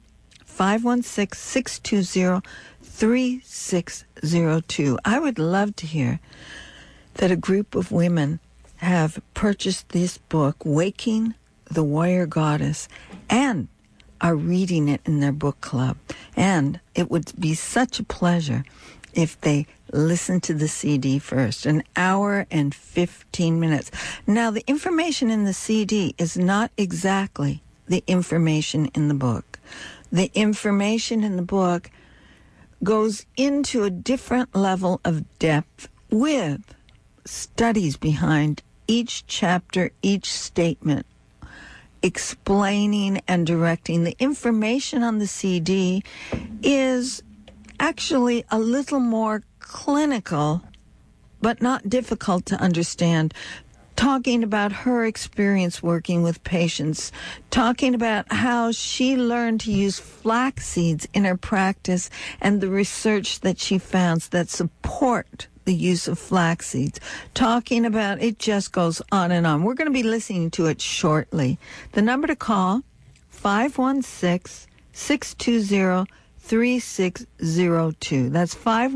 516-620-3602. I would love to hear that a group of women have purchased this book, Waking the Warrior Goddess, and are reading it in their book club. And it would be such a pleasure if they listen to the CD first, 1 hour and 15 minutes. Now, the information in the CD is not exactly the information in the book. The information in the book goes into a different level of depth with studies behind each chapter, each statement, explaining and directing. The information on the CD is actually a little more clinical, but not difficult to understand, talking about her experience working with patients, talking about how she learned to use flax seeds in her practice and the research that she found that support the use of flax seeds, talking about, it just goes on and on. We're going to be listening to it shortly. The number to call, 516-620-3602. That's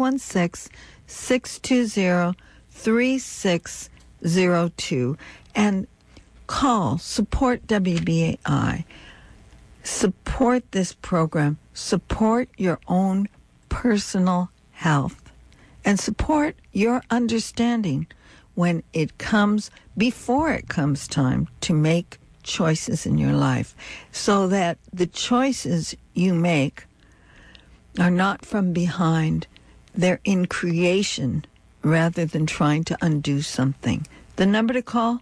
516-620-3602. And call, support WBAI. Support this program. Support your own personal health. And support your understanding when it comes, before it comes time to make choices in your life, so that the choices you make are not from behind. They're in creation rather than trying to undo something. The number to call,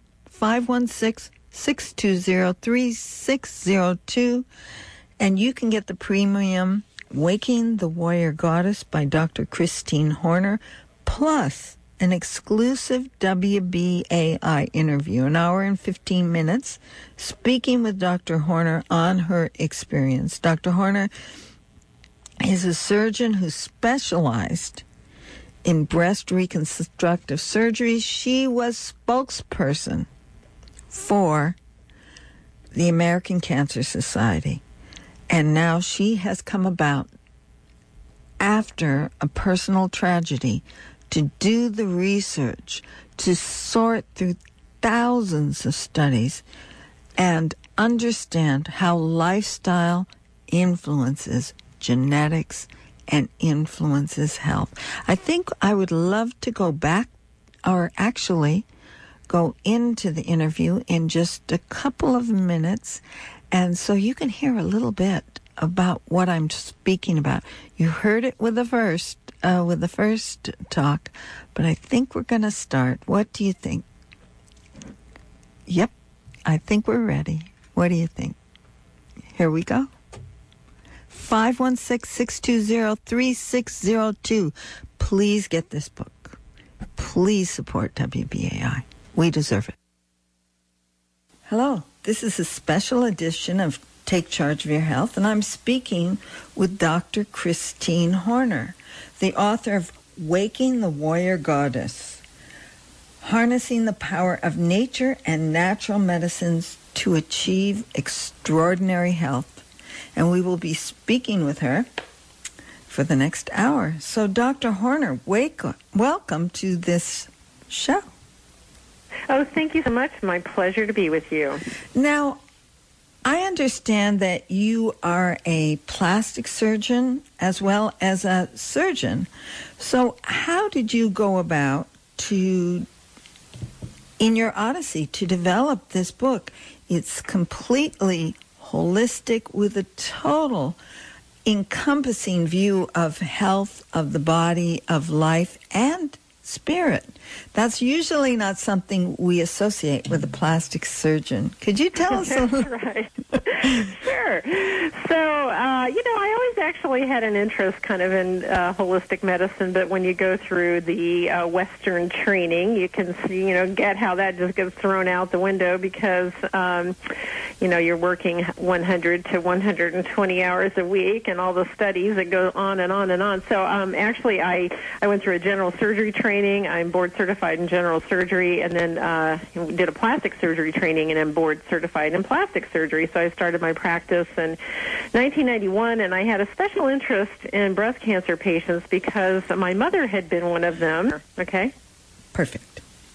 516-620-3602. And you can get the premium Waking the Warrior Goddess by Dr. Christine Horner, plus an exclusive WBAI interview, 1 hour and 15 minutes, speaking with Dr. Horner on her experience. Dr. Horner is a surgeon who specialized in breast reconstructive surgery. She was spokesperson for the American Cancer Society. And now she has come about, after a personal tragedy, to do the research, to sort through thousands of studies and understand how lifestyle influences genetics and influences health. I think I would love to go back, or actually go into the interview in just a couple of minutes, and so you can hear a little bit about what I'm speaking about. You heard it with the first talk, but I think we're going to start. What do you think? Yep, I think we're ready. What do you think? Here we go. 516-620-3602. Please get this book. please support WBAI. We deserve it. Hello, this is a special edition of Take Charge of Your Health, and I'm speaking with Dr. Christine Horner, the author of Waking the Warrior Goddess, Harnessing the Power of Nature and Natural Medicines to Achieve Extraordinary Health. And we will be speaking with her for the next hour. So, Dr. Horner, welcome to this show. Oh, thank you so much. My pleasure to be with you. Now, I understand that you are a plastic surgeon as well as a surgeon. So how did you go about in your odyssey to develop this book? It's completely holistic with a total encompassing view of health, of the body, of life, and spirit. That's usually not something we associate with a plastic surgeon. Could you tell us a little? Right. Sure. So, I always actually had an interest kind of in holistic medicine, but when you go through the Western training, you can see, get how that just gets thrown out the window because, you're working 100 to 120 hours a week and all the studies that go on and on and on. So, actually, I went through a general surgery training. I'm board certified in general surgery, and then did a plastic surgery training, and I'm board certified in plastic surgery. So I started my practice in 1991, and I had a special interest in breast cancer patients because my mother had been one of them. Okay? Perfect.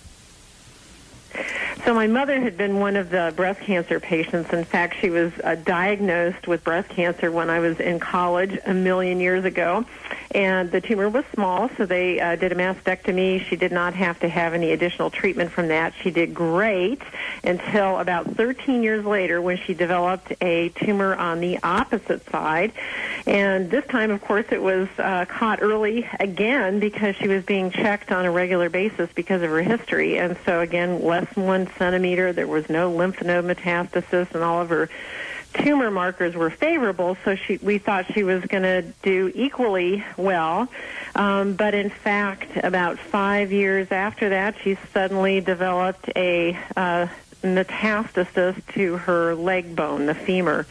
So my mother had been one of the breast cancer patients. In fact, she was diagnosed with breast cancer when I was in college a million years ago. And the tumor was small, so they did a mastectomy. She did not have to have any additional treatment from that. She did great until about 13 years later when she developed a tumor on the opposite side. And this time, of course, it was caught early again because she was being checked on a regular basis because of her history. And so, again, less than 1 centimeter. There was no lymph node metastasis, and all of her tumor markers were favorable, so we thought she was going to do equally well. But in fact, about 5 years after that, she suddenly developed a metastasis to her leg bone, the femur.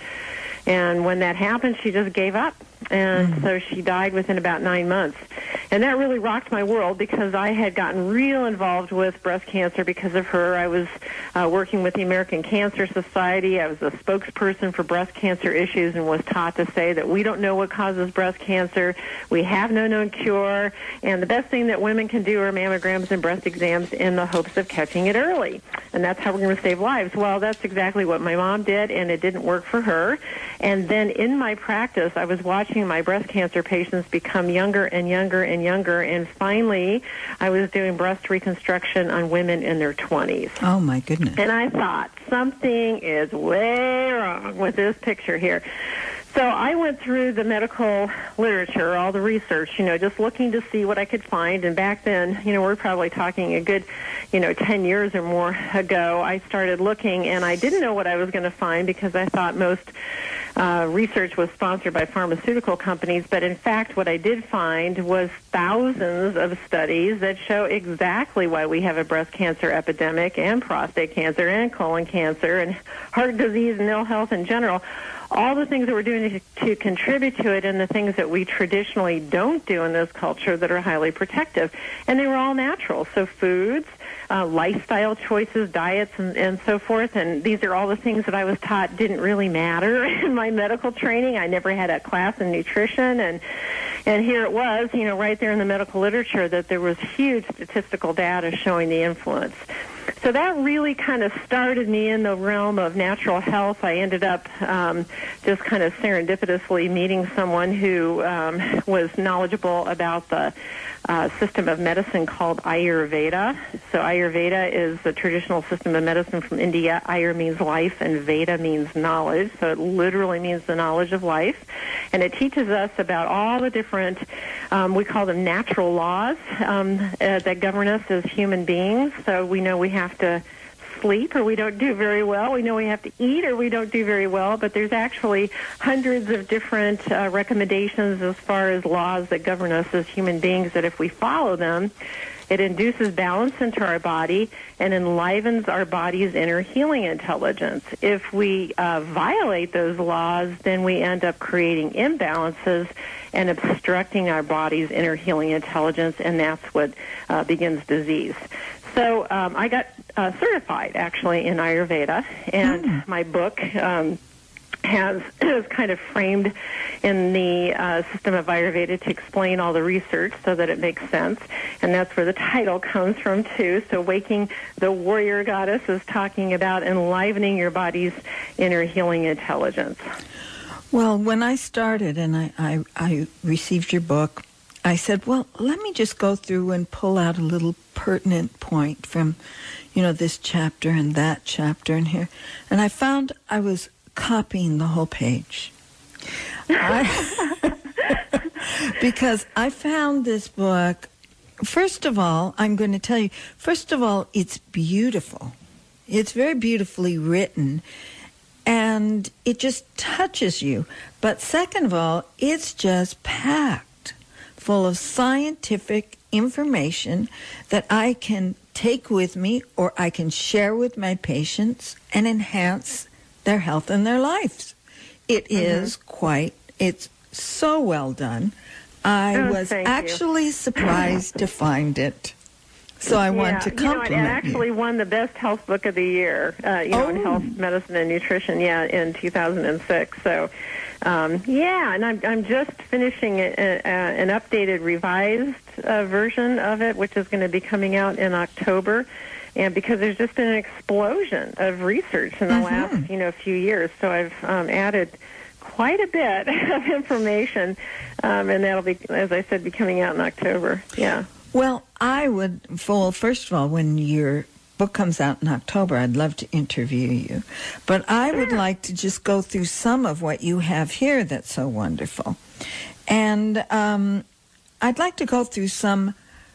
And when that happened, she just gave up. And so she died within about 9 months. And that really rocked my world because I had gotten real involved with breast cancer because of her. I was working with the American Cancer Society. I was a spokesperson for breast cancer issues and was taught to say that we don't know what causes breast cancer. We have no known cure. And the best thing that women can do are mammograms and breast exams in the hopes of catching it early. And that's how we're going to save lives. Well, that's exactly what my mom did, and it didn't work for her. And then in my practice, I was watching my breast cancer patients become younger and younger and younger, and finally I was doing breast reconstruction on women in their 20s. Oh, my goodness. And I thought, something is way wrong with this picture here. So I went through the medical literature, all the research, just looking to see what I could find. And back then, we're probably talking a good, 10 years or more ago, I started looking, and I didn't know what I was going to find because I thought most research was sponsored by pharmaceutical companies. But in fact, what I did find was thousands of studies that show exactly why we have a breast cancer epidemic and prostate cancer and colon cancer and heart disease and ill health in general. All the things that we're doing to contribute to it and the things that we traditionally don't do in this culture that are highly protective. And they were all natural. So foods, lifestyle choices, diets, and so forth. And these are all the things that I was taught didn't really matter in my medical training. I never had a class in nutrition. And here it was, right there in the medical literature that there was huge statistical data showing the influence. So that really kind of started me in the realm of natural health. I ended up just kind of serendipitously meeting someone who was knowledgeable about the system of medicine called Ayurveda. So Ayurveda is the traditional system of medicine from India. Ayur means life and Veda means knowledge. So it literally means the knowledge of life. And it teaches us about all the different, we call them natural laws that govern us as human beings. So we know we have to sleep or we don't do very well. We know we have to eat or we don't do very well, but there's actually hundreds of different recommendations as far as laws that govern us as human beings that if we follow them, It induces balance into our body and enlivens our body's inner healing intelligence. If we violate those laws, then we end up creating imbalances and obstructing our body's inner healing intelligence, and that's what begins disease. So I got certified, actually, in Ayurveda, and my book is kind of framed in the system of Ayurveda to explain all the research so that it makes sense, and that's where the title comes from, too. So Waking the Warrior Goddess is talking about enlivening your body's inner healing intelligence. Well, when I started and I received your book, I said, well, let me just go through and pull out a little pertinent point from, this chapter and that chapter and here. And I found I was copying the whole page. Because I found this book, first of all, I'm going to tell you, first of all, it's beautiful. It's very beautifully written. And it just touches you. But second of all, it's just packed full of scientific information that I can take with me or I can share with my patients and enhance their health and their lives. It is it's so well done. I was actually surprised to find it. So I want to compliment you. It actually won the best health book of the year, in health, medicine, and nutrition, in 2006. So, and I'm just finishing an updated, revised version of it, which is going to be coming out in October. And because there's just been an explosion of research in the last, few years, so I've added quite a bit of information, and that'll be, as I said, be coming out in October. Yeah. Well, first of all, when your book comes out in October, I'd love to interview you. But I would like to just go through some of what you have here that's so wonderful. And I'd like to go through some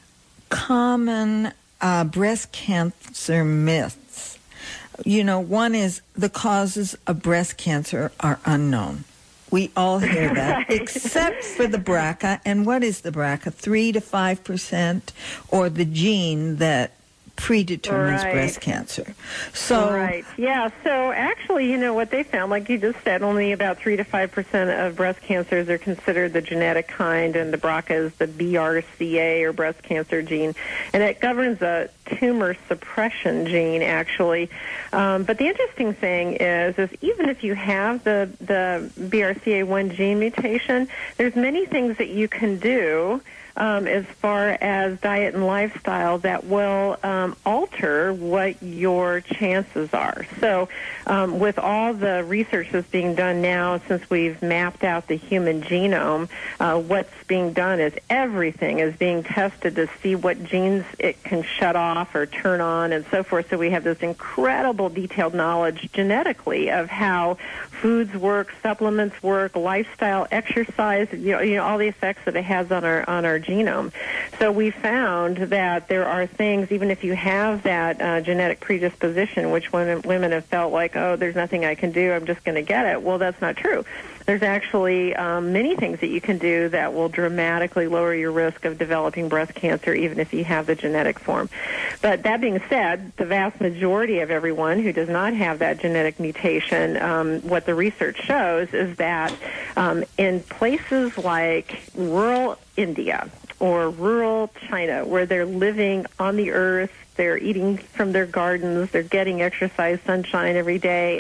common breast cancer myths. One is the causes of breast cancer are unknown. We all hear that, except for the BRCA. And what is the BRCA? 3 to 5%, or the gene that predetermines breast cancer. So So actually, what they found, like you just said, only about 3 to 5% of breast cancers are considered the genetic kind, and the BRCA is the BRCA or breast cancer gene, and it governs a tumor suppression gene, actually. But the interesting thing is even if you have the BRCA1 gene mutation, there's many things that you can do as far as diet and lifestyle that will alter what your chances are. So with all the research that's being done now, since we've mapped out the human genome, what's being done is everything is being tested to see what genes it can shut off or turn on and so forth. So we have this incredible detailed knowledge genetically of how foods work, supplements work, lifestyle, exercise, all the effects that it has on our genome. So we found that there are things, even if you have that genetic predisposition, which women have felt like, oh, there's nothing I can do, I'm just going to get it. Well, that's not true. There's actually many things that you can do that will dramatically lower your risk of developing breast cancer, even if you have the genetic form. But that being said, the vast majority of everyone who does not have that genetic mutation, what the research shows is that in places like rural India or rural China, where they're living on the earth, they're eating from their gardens, they're getting exercise, sunshine every day,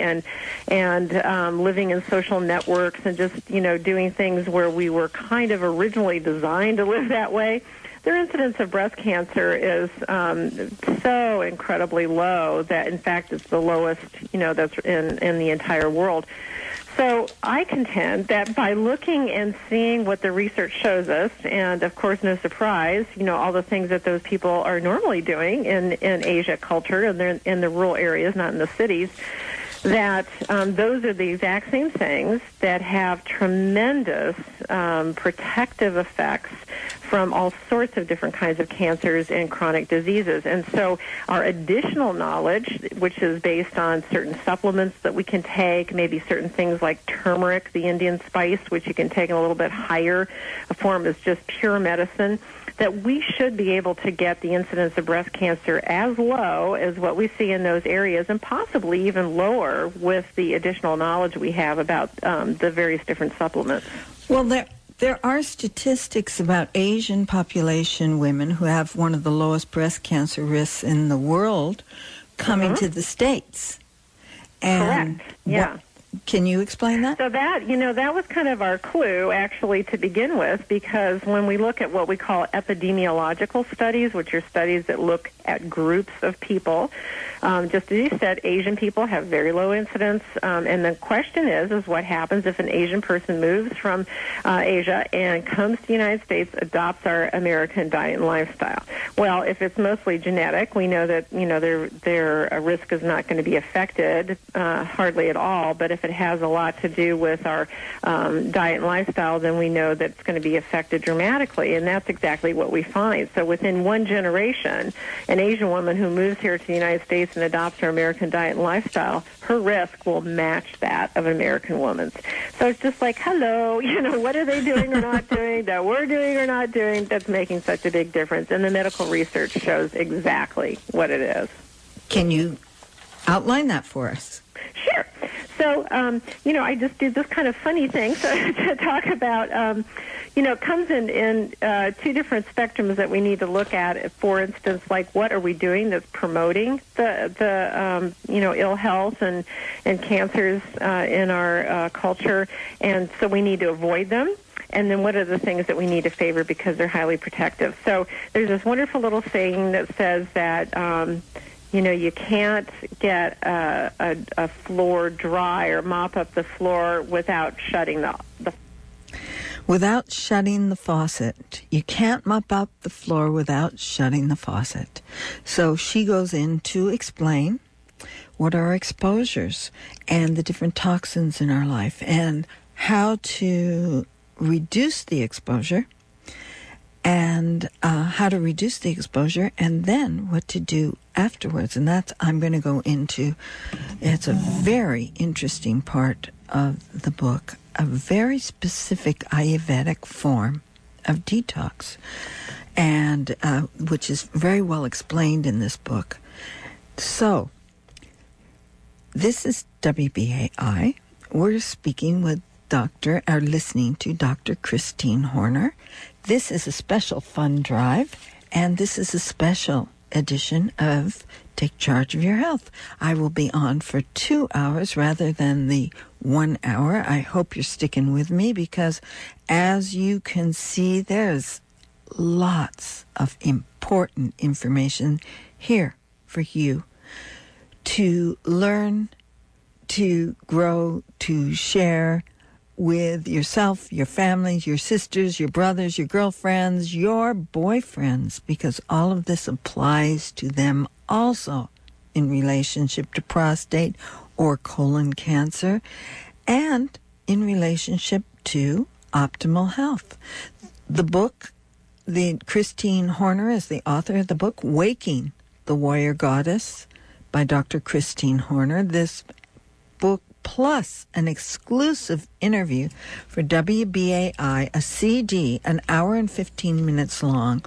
and living in social networks and just, doing things where we were kind of originally designed to live that way, their incidence of breast cancer is so incredibly low that, in fact, it's the lowest, that's in the entire world. So I contend that by looking and seeing what the research shows us, and of course, no surprise, all the things that those people are normally doing in Asia culture, and they're in the rural areas, not in the cities, that those are the exact same things that have tremendous protective effects from all sorts of different kinds of cancers and chronic diseases. And so our additional knowledge, which is based on certain supplements that we can take, maybe certain things like turmeric, the Indian spice, which you can take in a little bit higher form as just pure medicine, that we should be able to get the incidence of breast cancer as low as what we see in those areas, and possibly even lower with the additional knowledge we have about the various different supplements. Well, there are statistics about Asian population women who have one of the lowest breast cancer risks in the world coming to the States. And correct. Yeah. Can you explain that? So that, that was kind of our clue, actually, to begin with, because when we look at what we call epidemiological studies, which are studies that look at groups of people, just as you said, Asian people have very low incidence, and the question is what happens if an Asian person moves from Asia and comes to the United States, adopts our American diet and lifestyle? Well, if it's mostly genetic, we know that, their risk is not going to be affected hardly at all, but if it has a lot to do with our diet and lifestyle, then we know that it's going to be affected dramatically, and that's exactly what we find. So within one generation, an Asian woman who moves here to the United States and adopts her American diet and lifestyle, her risk will match that of an American woman's. So it's just like, hello, what are they doing or not doing that we're doing or not doing that's making such a big difference? And the medical research shows exactly what it is. Can you outline that for us? Sure. So, I just did this kind of funny thing to talk about, it comes in two different spectrums that we need to look at. For instance, like what are we doing that's promoting the ill health and cancers in our culture, and so we need to avoid them. And then what are the things that we need to favor because they're highly protective? So there's this wonderful little saying that says that you can't get a floor dry or mop up the floor without shutting the Without shutting the faucet. You can't mop up the floor without shutting the faucet. So she goes in to explain what are exposures and the different toxins in our life and how to reduce the exposure and then what to do afterwards. And that's, I'm going to go into, it's a very interesting part of the book, a very specific Ayurvedic form of detox, and which is very well explained in this book. So, this is WBAI. We're speaking with listening to Dr. Christine Horner. This is a special fund drive, and this is a special edition of Take Charge of Your Health. I will be on for 2 hours rather than the 1 hour. I hope you're sticking with me because, as you can see, there's lots of important information here for you to learn, to grow, to share with yourself, your family, your sisters, your brothers, your girlfriends, your boyfriends, because all of this applies to them also in relationship to prostate or colon cancer and in relationship to optimal health. The book, Christine Horner is the author of the book, Waking the Warrior Goddess by Dr. Christine Horner. This book plus an exclusive interview for WBAI, a CD, an hour and 15 minutes long,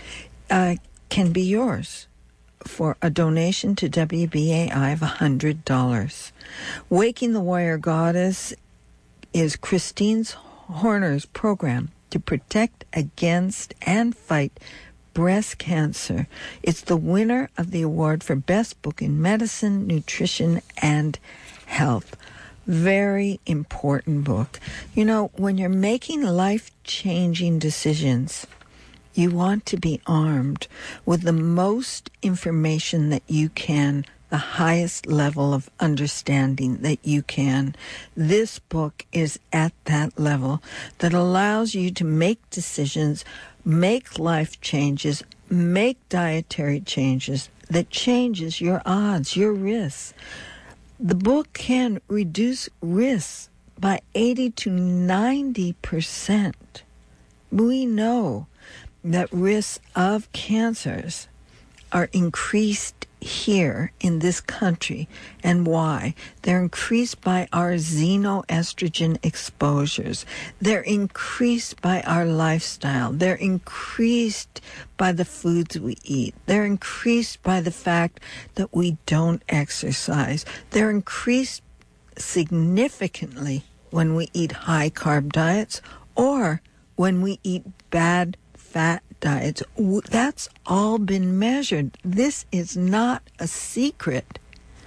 can be yours for a donation to WBAI of $100. Waking the Warrior Goddess is Christine Horner's program to protect against and fight breast cancer. It's the winner of the award for Best Book in Medicine, Nutrition, and Health. Very important book. When you're making life-changing decisions, you want to be armed with the most information that you can, the highest level of understanding that you can. This book is at that level that allows you to make decisions, make life changes, make dietary changes that changes your odds, your risks. The book can reduce risks by 80 to 90%. We know that risks of cancers are increased here in this country. And why? They're increased by our xenoestrogen exposures. They're increased by our lifestyle. They're increased by the foods we eat. They're increased by the fact that we don't exercise. They're increased significantly when we eat high-carb diets or when we eat bad fat diets. That's all been measured. This is not a secret.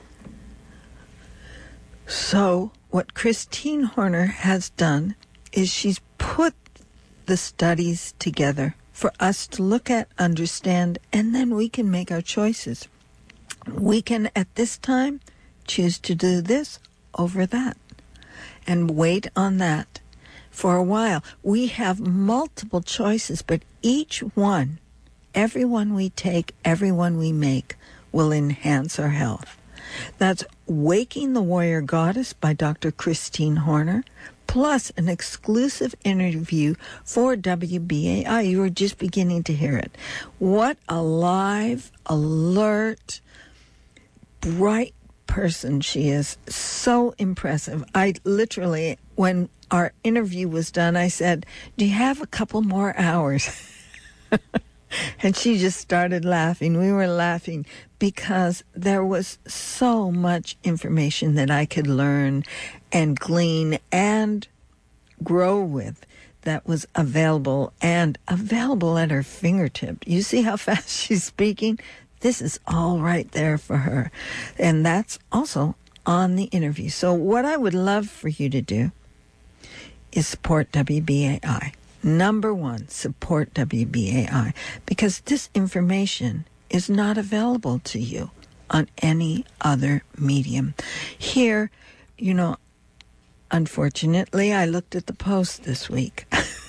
So what Christine Horner has done is she's put the studies together for us to look at, understand, and then we can make our choices. We can, at this time, choose to do this over that and wait on that for a while. We have multiple choices, but each one, every one we take, every one we make, will enhance our health. That's Waking the Warrior Goddess by Dr. Christine Horner, plus an exclusive interview for WBAI. You are just beginning to hear it. What a live, alert, bright person she is. So impressive. I literally, when our interview was done, I said, "Do you have a couple more hours?" And she just started laughing. We were laughing because there was so much information that I could learn and glean and grow with that was available at her fingertip. You see how fast she's speaking? This is all right there for her. And that's also on the interview. So what I would love for you to do is support WBAI. Number one, support WBAI, because this information is not available to you on any other medium. Here, unfortunately, I looked at the Post this week.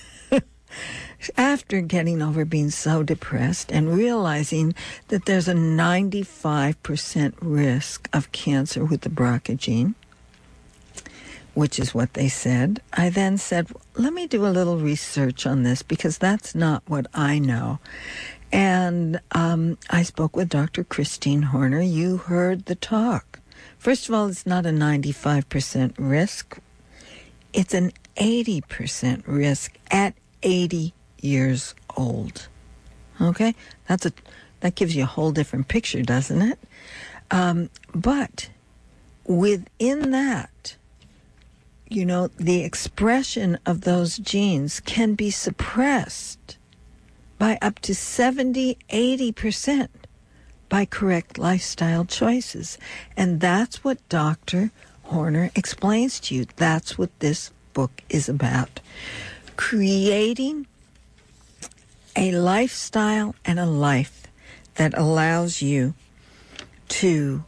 After getting over being so depressed and realizing that there's a 95% risk of cancer with the BRCA gene, which is what they said, I then said, let me do a little research on this because that's not what I know. And I spoke with Dr. Christine Horner. You heard the talk. First of all, it's not a 95% risk. It's an 80% risk at 80 years old. Okay? That gives you a whole different picture, doesn't it? But within that, the expression of those genes can be suppressed by up to 70-80% by correct lifestyle choices. And that's what Dr. Horner explains to you. That's what this book is about. Creating a lifestyle and a life that allows you to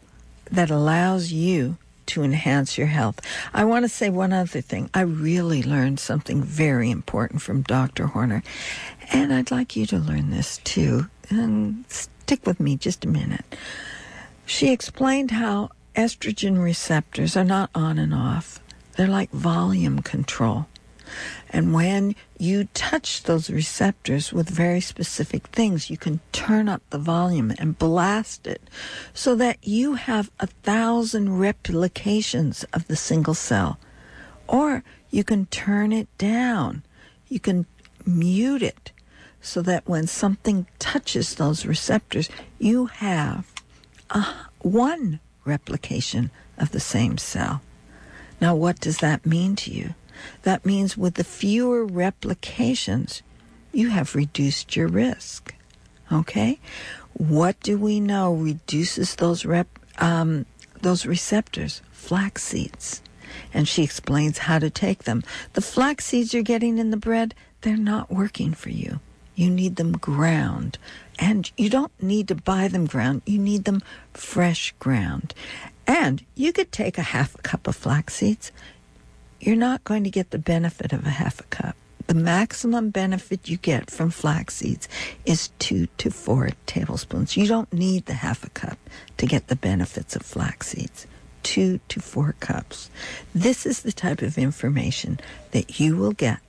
enhance your health. I want to say one other thing. I really learned something very important from Dr. Horner, and I'd like you to learn this too. And stick with me just a minute. She explained how estrogen receptors are not on and off. They're like volume control. And when you touch those receptors with very specific things, you can turn up the volume and blast it so that you have 1,000 replications of the single cell. Or you can turn it down. You can mute it so that when something touches those receptors, you have one replication of the same cell. Now, what does that mean to you? That means with the fewer replications, you have reduced your risk. Okay? What do we know reduces those receptors? Flax seeds. And she explains how to take them. The flax seeds you're getting in the bread, they're not working for you. You need them ground. And you don't need to buy them ground. You need them fresh ground. And you could take a half a cup of flax seeds. You're not going to get the benefit of a half a cup. The maximum benefit you get from flax seeds is 2 to 4 tablespoons. You don't need the half a cup to get the benefits of flax seeds. 2 to 4 cups. This is the type of information that you will get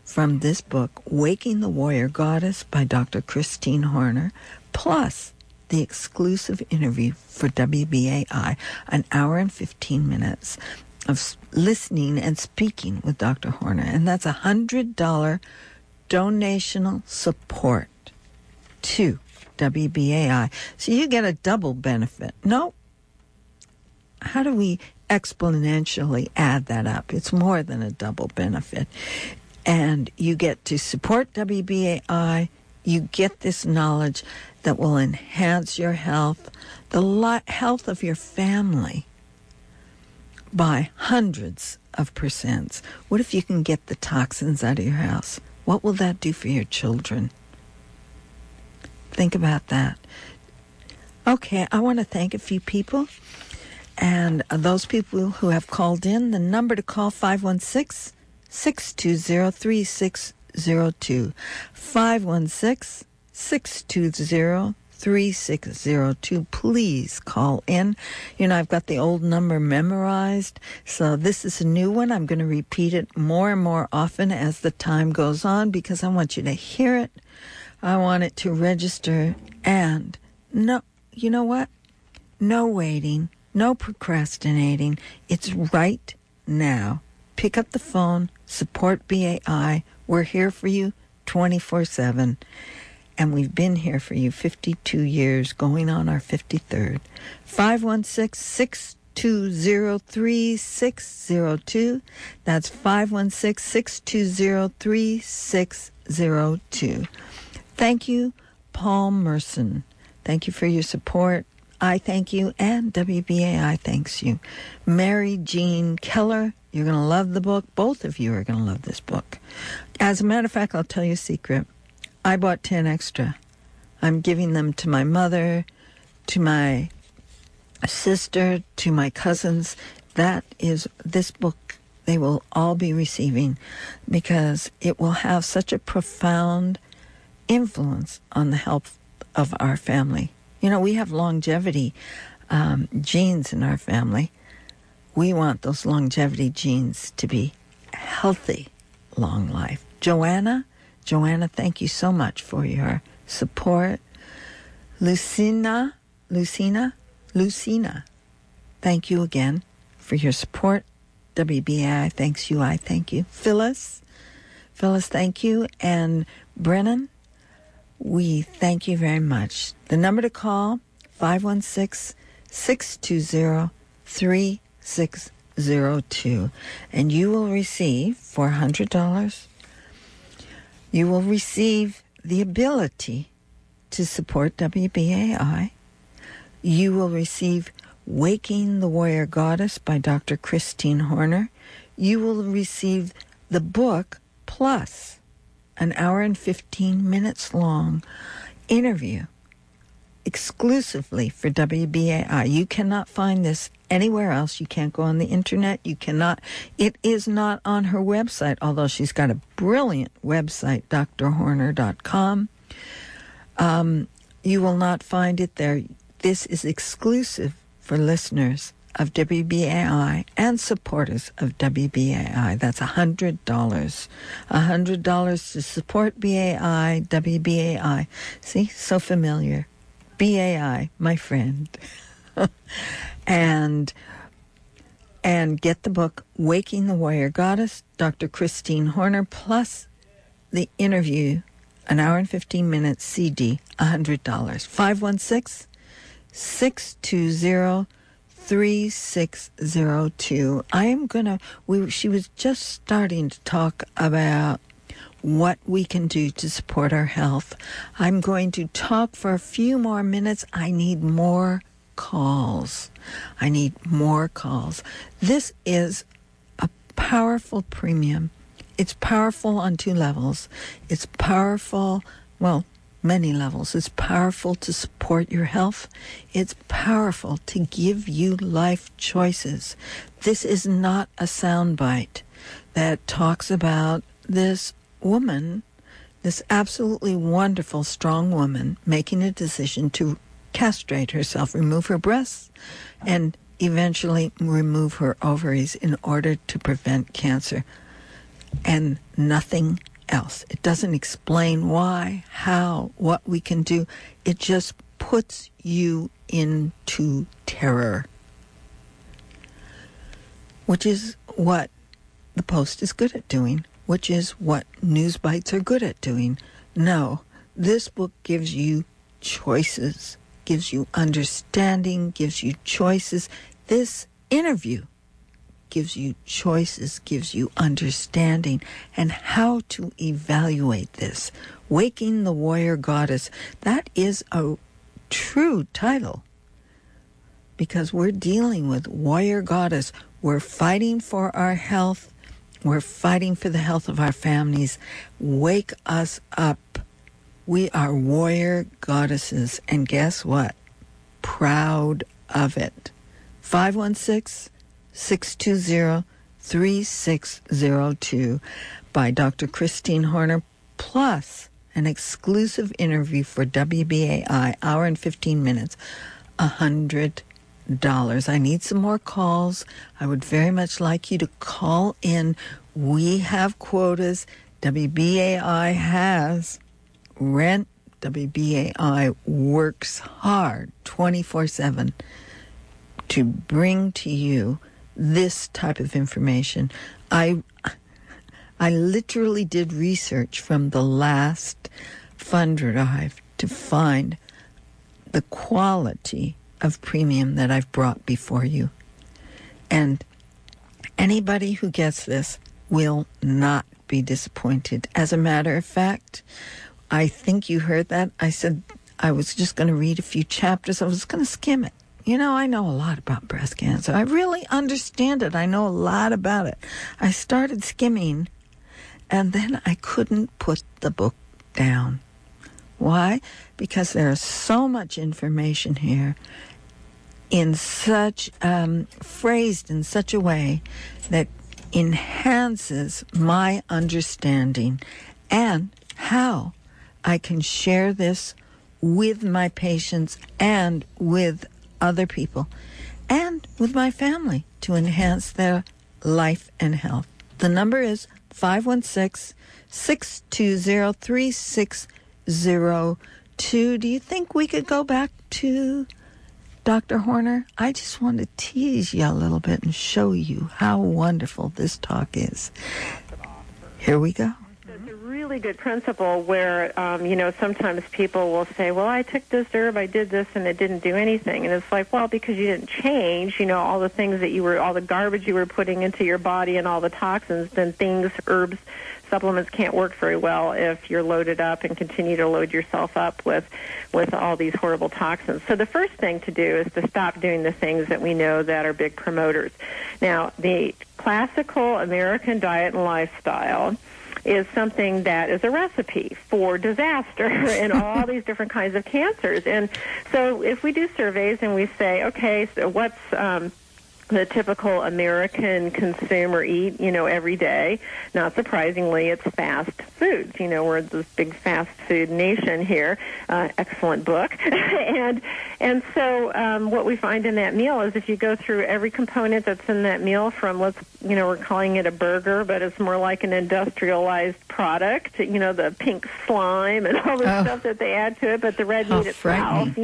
from this book, Waking the Warrior Goddess by Dr. Christine Horner, plus the exclusive interview for WBAI, an hour and 15 minutes of listening and speaking with Dr. Horner. And that's $100 donational support to WBAI. So you get a double benefit. No. How do we exponentially add that up? It's more than a double benefit. And you get to support WBAI. You get this knowledge that will enhance your health, the health of your family, by hundreds of percents. What if you can get the toxins out of your house? What will that do for your children? Think about that. Okay, I want to thank a few people. And those people who have called in, the number to call, 516-620-3602. 516-620-3602. Please call in. You know, I've got the old number memorized, so this is a new one. I'm going to repeat it more and more often as the time goes on because I want you to hear it. I want it to register. And no, you know what? No waiting. No procrastinating. It's right now. Pick up the phone. Support BAI. We're here for you 24/7. And we've been here for you 52 years, going on our 53rd. 516-620-3602. That's 516-620-3602. Thank you, Paul Merson. Thank you for your support. I thank you, and WBAI thanks you. Mary Jean Keller, you're going to love the book. Both of you are going to love this book. As a matter of fact, I'll tell you a secret. I bought 10 extra. I'm giving them to my mother, to my sister, to my cousins. That is this book they will all be receiving because it will have such a profound influence on the health of our family. You know, we have longevity genes in our family. We want those longevity genes to be healthy, long life. Joanna, thank you so much for your support. Lucina, thank you again for your support. WBAI thanks you, I thank you. Phyllis, thank you. And Brennan, we thank you very much. The number to call, 516-620-3602. And you will receive, for $100, you will receive the ability to support WBAI. You will receive Waking the Warrior Goddess by Dr. Christine Horner. You will receive the book plus an hour and 15 minutes long interview exclusively for WBAI. You cannot find this anywhere else. You can't go on the internet. You cannot. It is not on her website, although she's got a brilliant website, drhorner.com. You will not find it there. This is exclusive for listeners of WBAI and supporters of WBAI. That's $100. $100 to support BAI, WBAI. See, so familiar. BAI, my friend. and get the book Waking the Warrior Goddess, Dr. Christine Horner, plus the interview, an hour and 15 minutes CD, $100. 516-620-3602. She was just starting to talk about what we can do to support our health. I'm going to talk for a few more minutes. I need more calls. This is a powerful premium. It's powerful on two levels. It's powerful, well, many levels. It's powerful to support your health. It's powerful to give you life choices. This is not a soundbite that talks about this woman, this absolutely wonderful, strong woman, making a decision to castrate herself, remove her breasts, and eventually remove her ovaries in order to prevent cancer. And nothing else. It doesn't explain why, how, what we can do. It just puts you into terror, which is what the Post is good at doing, which is what News Bites are good at doing. No, this book gives you choices, gives you understanding, gives you choices. This interview gives you choices, gives you understanding, and how to evaluate this. Waking the Warrior Goddess, that is a true title, because we're dealing with Warrior Goddess. We're fighting for our health. We're fighting for the health of our families. Wake us up. We are warrior goddesses, and guess what? Proud of it. 516-620-3602 by Dr. Christine Horner, plus an exclusive interview for WBAI, hour and 15 minutes, $100. I need some more calls. I would very much like you to call in. We have quotas. WBAI has rent. WBAI works hard 24/7 to bring to you this type of information. I literally did research from the last fund drive to find the quality of premium that I've brought before you. And anybody who gets this will not be disappointed. As a matter of fact, I think you heard that. I said I was just going to read a few chapters. I was going to skim it. You know, I know a lot about breast cancer. I really understand it. I know a lot about it. I started skimming, and then I couldn't put the book down. Why? Because there is so much information here, in such phrased in such a way that enhances my understanding and how I can share this with my patients and with other people and with my family to enhance their life and health. The number is 516-620-3602. Do you think we could go back to Dr. Horner? I just want to tease you a little bit and show you how wonderful this talk is. Here we go. It's a really good principle where, sometimes people will say, well, I took this herb, I did this, and it didn't do anything. And it's like, well, because you didn't change, all the things that all the garbage you were putting into your body and all the toxins, then herbs, supplements can't work very well if you're loaded up and continue to load yourself up with all these horrible toxins. So the first thing to do is to stop doing the things that we know that are big promoters. Now, the classical American diet and lifestyle is something that is a recipe for disaster in all these different kinds of cancers. And so if we do surveys and we say, okay, so what's the typical American consumer eat, every day? Not surprisingly, it's fast foods. We're this big fast food nation here. Excellent book. and so what we find in that meal is if you go through every component that's in that meal from, we're calling it a burger, but it's more like an industrialized product, the pink slime and all the stuff that they add to it, but the red meat itself,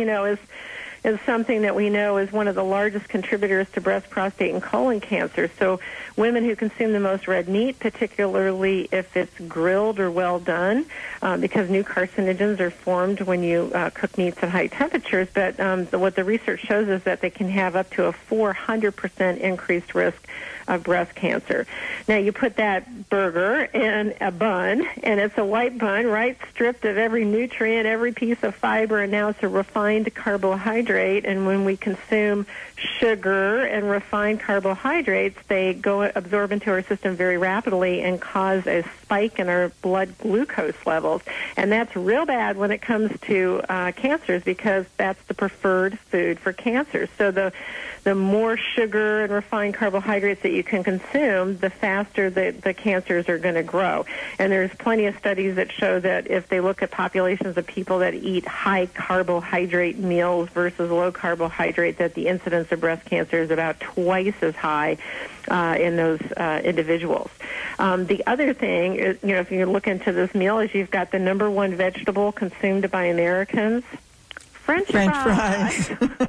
is something that we know is one of the largest contributors to breast, prostate, and colon cancer. So women who consume the most red meat, particularly if it's grilled or well done, because new carcinogens are formed when you cook meats at high temperatures, but what the research shows is that they can have up to a 400% increased risk of breast cancer. Now, you put that burger in a bun, and it's a white bun, right, stripped of every nutrient, every piece of fiber, and now it's a refined carbohydrate. And when we consume sugar and refined carbohydrates, they absorb into our system very rapidly and cause a spike in our blood glucose levels. And that's real bad when it comes to cancers, because that's the preferred food for cancer. So the more sugar and refined carbohydrates that you can consume, the faster the cancers are going to grow. And there's plenty of studies that show that if they look at populations of people that eat high carbohydrate meals versus low carbohydrate, that the incidence of breast cancer is about twice as high in those individuals. The other thing is, if you look into this meal, is you've got the number one vegetable consumed by Americans, French fries.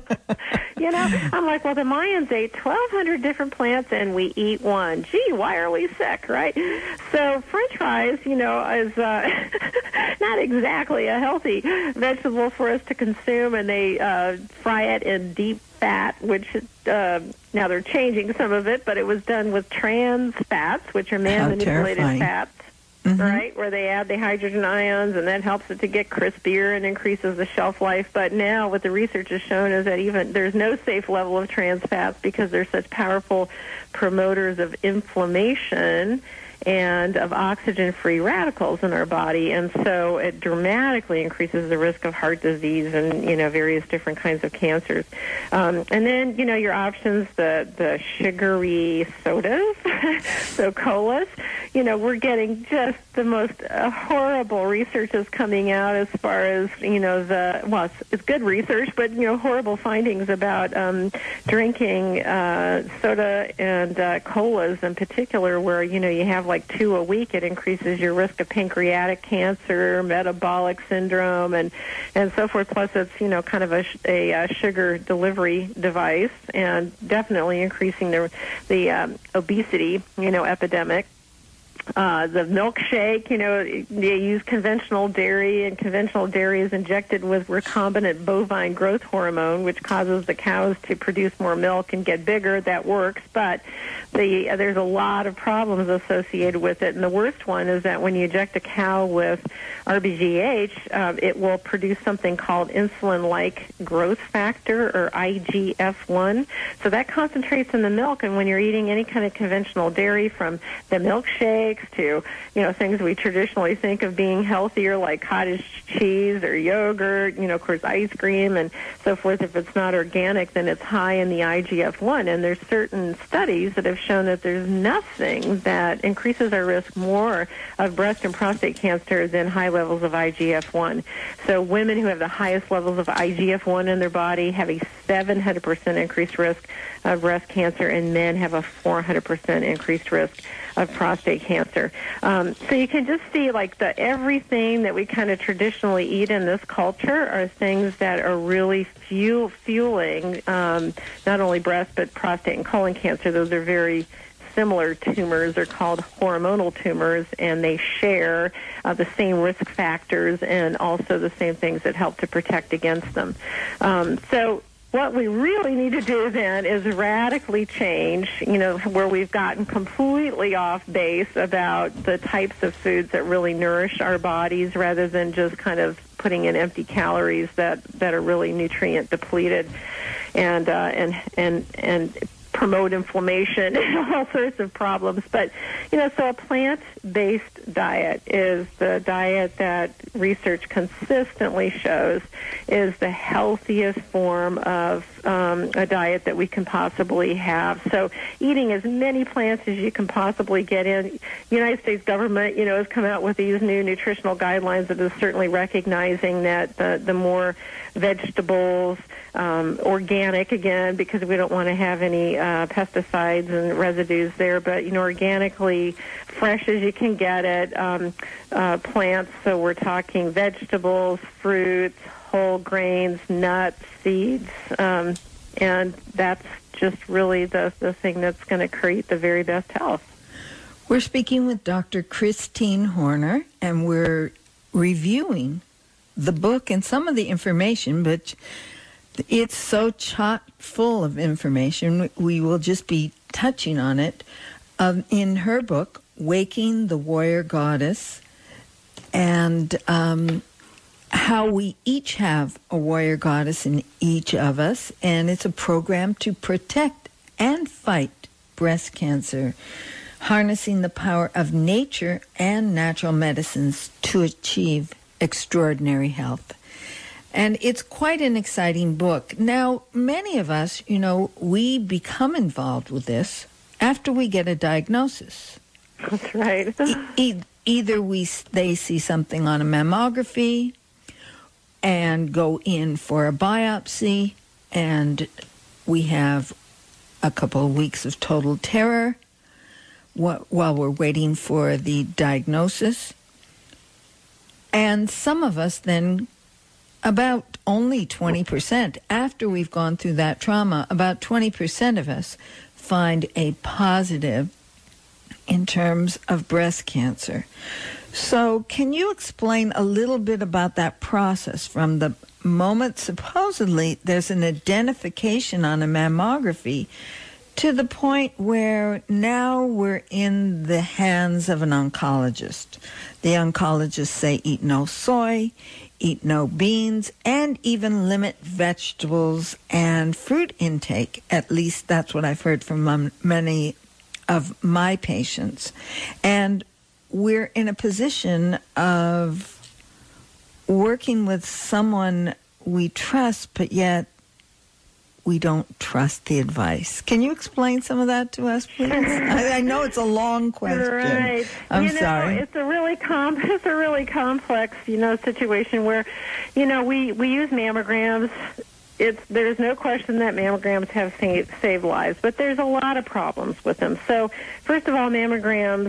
I'm like, well, the Mayans ate 1,200 different plants and we eat one. Gee, why are we sick, right? So French fries, is not exactly a healthy vegetable for us to consume, and they fry it in deep fat, which now they're changing some of it, but it was done with trans fats, which are man-manipulated fats. Mm-hmm. Right, where they add the hydrogen ions, and that helps it to get crispier and increases the shelf life. But now what the research has shown is that even there's no safe level of trans fats because they're such powerful promoters of inflammation and of oxygen-free radicals in our body, and so it dramatically increases the risk of heart disease and various different kinds of cancers. And then your options, the sugary sodas, so colas. We're getting just the most horrible research is coming out as far as it's good research, but horrible findings about drinking soda and colas in particular, where you have like 2 a week. It increases your risk of pancreatic cancer, metabolic syndrome, and so forth. Plus, it's kind of a sugar delivery device, and definitely increasing the obesity epidemic. The milkshake, they use conventional dairy, and conventional dairy is injected with recombinant bovine growth hormone, which causes the cows to produce more milk and get bigger. That works, but there's a lot of problems associated with it. And the worst one is that when you inject a cow with RBGH, it will produce something called insulin-like growth factor, or IGF-1. So that concentrates in the milk, and when you're eating any kind of conventional dairy, from the milkshake to things we traditionally think of being healthier, like cottage cheese or yogurt, of course ice cream and so forth, if it's not organic, then it's high in the IGF-1. And there's certain studies that have shown that there's nothing that increases our risk more of breast and prostate cancer than high levels of IGF-1. So women who have the highest levels of IGF-1 in their body have a 700% increased risk of breast cancer, and men have a 400% increased risk of prostate cancer. So you can just see, like, everything that we kind of traditionally eat in this culture are things that are really fueling not only breast but prostate and colon cancer. Those are very similar tumors. Are called hormonal tumors, and they share the same risk factors and also the same things that help to protect against them. So what we really need to do then is radically change, where we've gotten completely off base about the types of foods that really nourish our bodies, rather than just kind of putting in empty calories that are really nutrient depleted and promote inflammation and all sorts of problems. But, so a plant-based diet is the diet that research consistently shows is the healthiest form of a diet that we can possibly have. So eating as many plants as you can possibly get in. The United States government, has come out with these new nutritional guidelines that is certainly recognizing that the more vegetables, organic again, because we don't want to have any pesticides and residues there, but organically fresh as you can get it, plants. So we're talking vegetables, fruits, whole grains, nuts, seeds, and that's just really the thing that's going to create the very best health. We're speaking with Dr. Christine Horner, and we're reviewing the book and some of the information, but it's so chock full of information, we will just be touching on it. In her book, Waking the Warrior Goddess, and how we each have a warrior goddess in each of us, and it's a program to protect and fight breast cancer, harnessing the power of nature and natural medicines to achieve extraordinary health. And it's quite an exciting book. Now, many of us, we become involved with this after we get a diagnosis. That's right. Either they see something on a mammography and go in for a biopsy, and we have a couple of weeks of total terror while we're waiting for the diagnosis. And some of us then, about only 20%, after we've gone through that trauma, about 20% of us find a positive in terms of breast cancer. So can you explain a little bit about that process from the moment supposedly there's an identification on a mammography to the point where now we're in the hands of an oncologist? The oncologists say eat no soy, eat no beans, and even limit vegetables and fruit intake. At least that's what I've heard from many of my patients. And we're in a position of working with someone we trust, but yet we don't trust the advice. Can you explain some of that to us, please? I know it's a long question. Right. I'm sorry. It's a really complex, situation where, we use mammograms. There's no question that mammograms have saved lives, but there's a lot of problems with them. So, first of all, mammograms,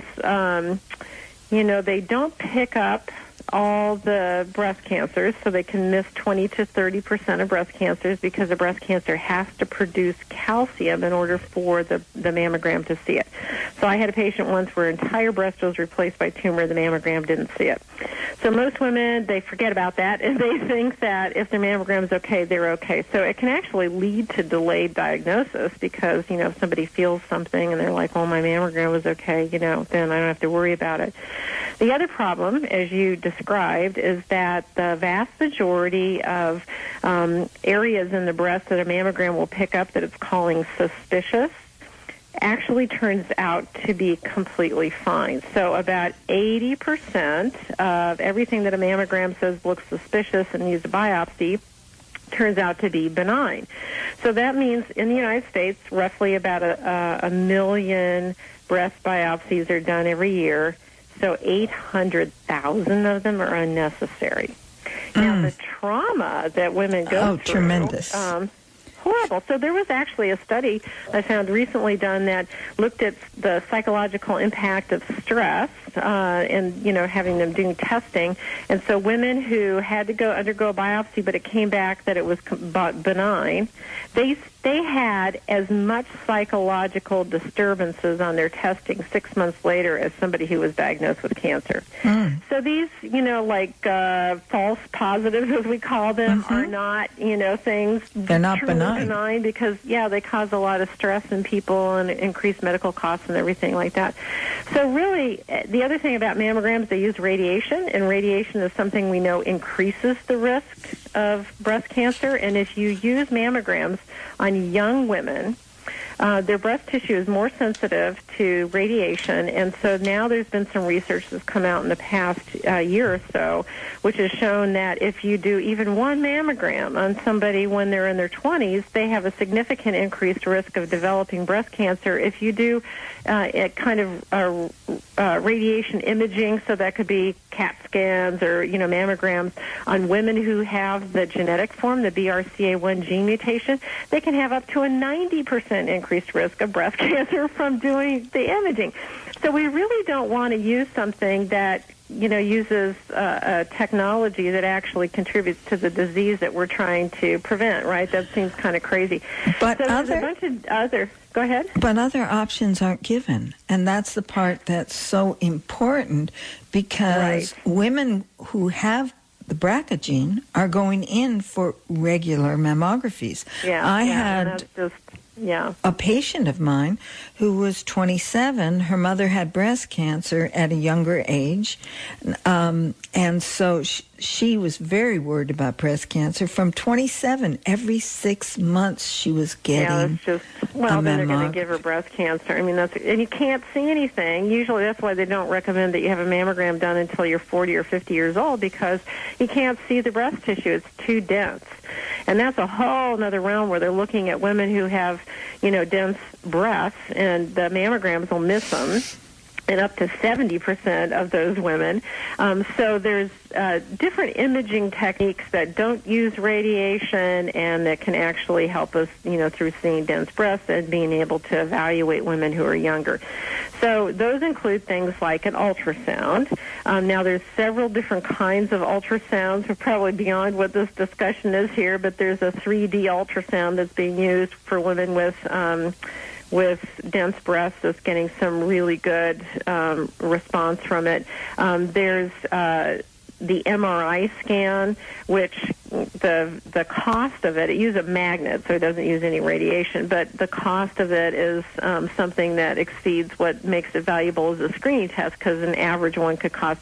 they don't pick up all the breast cancers, so they can miss 20 to 30% of breast cancers because the breast cancer has to produce calcium in order for the mammogram to see it. So I had a patient once where entire breast was replaced by tumor. The mammogram didn't see it. So most women, they forget about that, and they think that if their mammogram is okay, they're okay. So it can actually lead to delayed diagnosis because, if somebody feels something and they're like, well, my mammogram was okay, then I don't have to worry about it. The other problem, as you described, is that the vast majority of areas in the breast that a mammogram will pick up that it's calling suspicious actually turns out to be completely fine. So about 80% of everything that a mammogram says looks suspicious and needs a biopsy turns out to be benign. So that means in the United States, roughly about a million breast biopsies are done every year. So 800,000 of them are unnecessary. Now, the trauma that women go through... tremendous. Horrible. So there was actually a study I found recently done that looked at the psychological impact of stress and, having them doing testing. And so women who had to undergo a biopsy, but it came back that it was benign, they had as much psychological disturbances on their testing 6 months later as somebody who was diagnosed with cancer. So these, false positives, as we call them, are not, things... They're not benign because, they cause a lot of stress in people and increased medical costs and everything like that. So really, the other thing about mammograms, they use radiation, and radiation is something we know increases the risk of breast cancer. And if you use mammograms on young women, their breast tissue is more sensitive to radiation, and so now there's been some research that's come out in the past year or so, which has shown that if you do even one mammogram on somebody when they're in their 20s, they have a significant increased risk of developing breast cancer. If you do radiation imaging, so that could be CAT scans or, mammograms on women who have the genetic form, the BRCA1 gene mutation, they can have up to a 90% increased risk of breast cancer from doing the imaging. So we really don't want to use something that, uses a technology that actually contributes to the disease that we're trying to prevent, right? That seems kind of crazy. But so there's a bunch of other... Go ahead. But other options aren't given, and that's the part that's so important because women who have the BRCA gene are going in for regular mammographies. I had a patient of mine who was 27. Her mother had breast cancer at a younger age, and so she was very worried about breast cancer. From 27, every 6 months she was getting then they're going to give her breast cancer. I mean, and you can't see anything. Usually that's why they don't recommend that you have a mammogram done until you're 40 or 50 years old, because you can't see the breast tissue. It's too dense. And that's a whole other realm where they're looking at women who have, dense breasts, and the mammograms will miss them. And up to 70% of those women. So there's different imaging techniques that don't use radiation and that can actually help us, through seeing dense breasts and being able to evaluate women who are younger. So those include things like an ultrasound. Now there's several different kinds of ultrasounds. We're probably beyond what this discussion is here, but there's a 3D ultrasound that's being used for women with dense breasts that's getting some really good response from it. There's the MRI scan, which the cost of it uses a magnet, so it doesn't use any radiation, but the cost of it is something that exceeds what makes it valuable as a screening test, because an average one could cost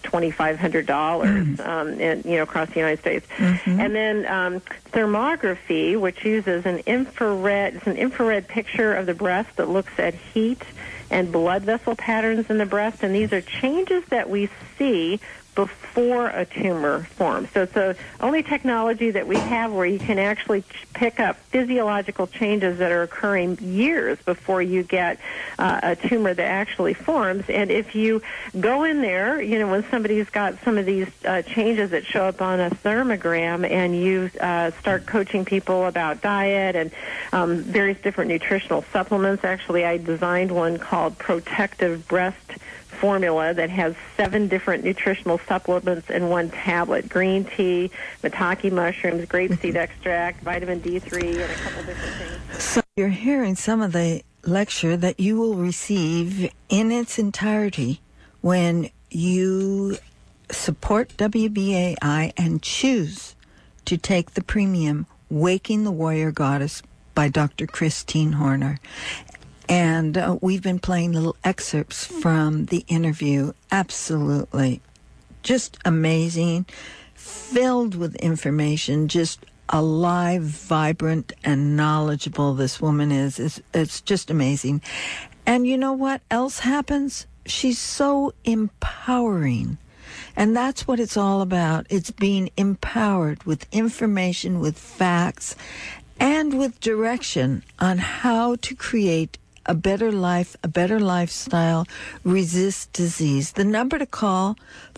$2,500 across the United States. Mm-hmm. And then thermography, which uses an infrared picture of the breast that looks at heat and blood vessel patterns in the breast, and these are changes that we see before a tumor forms. So it's the only technology that we have where you can actually pick up physiological changes that are occurring years before you get a tumor that actually forms. And if you go in there, when somebody's got some of these changes that show up on a thermogram, and you start coaching people about diet and various different nutritional supplements. Actually, I designed one called Protective Breast Formula that has 7 different nutritional supplements in one tablet: green tea, maitake mushrooms, grapeseed extract, vitamin D3, and a couple different things. So you're hearing some of the lecture that you will receive in its entirety when you support WBAI and choose to take the premium Waking the Warrior Goddess by Dr. Christine Horner. And we've been playing little excerpts from the interview. Absolutely just amazing, filled with information, just alive, vibrant, and knowledgeable this woman is. It's just amazing. And you know what else happens? She's so empowering. And that's what it's all about. It's being empowered with information, with facts, and with direction on how to create a better life, a better lifestyle, resist disease. The number to call,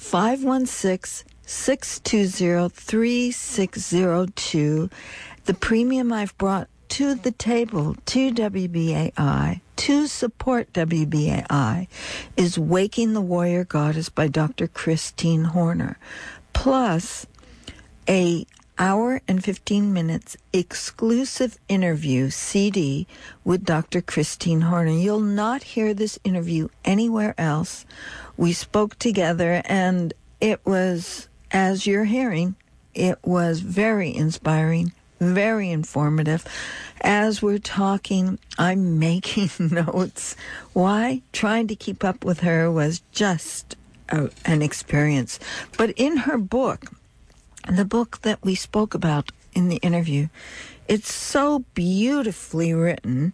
516-620-3602. The premium I've brought to the table, to WBAI, to support WBAI, is Waking the Warrior Goddess by Dr. Christine Horner, plus a hour and 15 minutes exclusive interview CD with Dr. Christine Horner. You'll not hear this interview anywhere else. We spoke together, and it was, as you're hearing, it was very inspiring, very informative. As we're talking, I'm making notes. Why? Trying to keep up with her was just an experience. But in her book, the book that we spoke about in the interview, it's so beautifully written.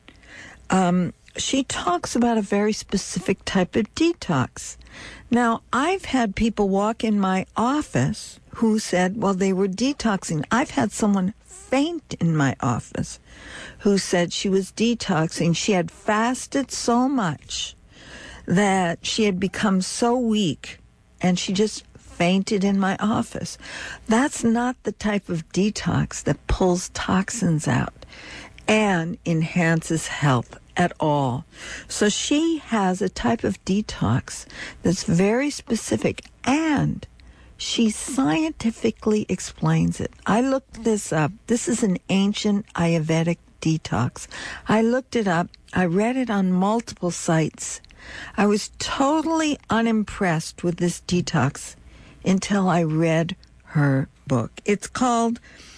She talks about a very specific type of detox. Now, I've had people walk in my office who said, well, they were detoxing. I've had someone faint in my office who said she was detoxing. She had fasted so much that she had become so weak, and she just fainted in my office. That's not the type of detox that pulls toxins out and enhances health at all. So she has a type of detox that's very specific, and she scientifically explains it. I looked this up. This is an ancient Ayurvedic detox. I looked it up. I read it on multiple sites. I was totally unimpressed with this detox until I read her book. It's called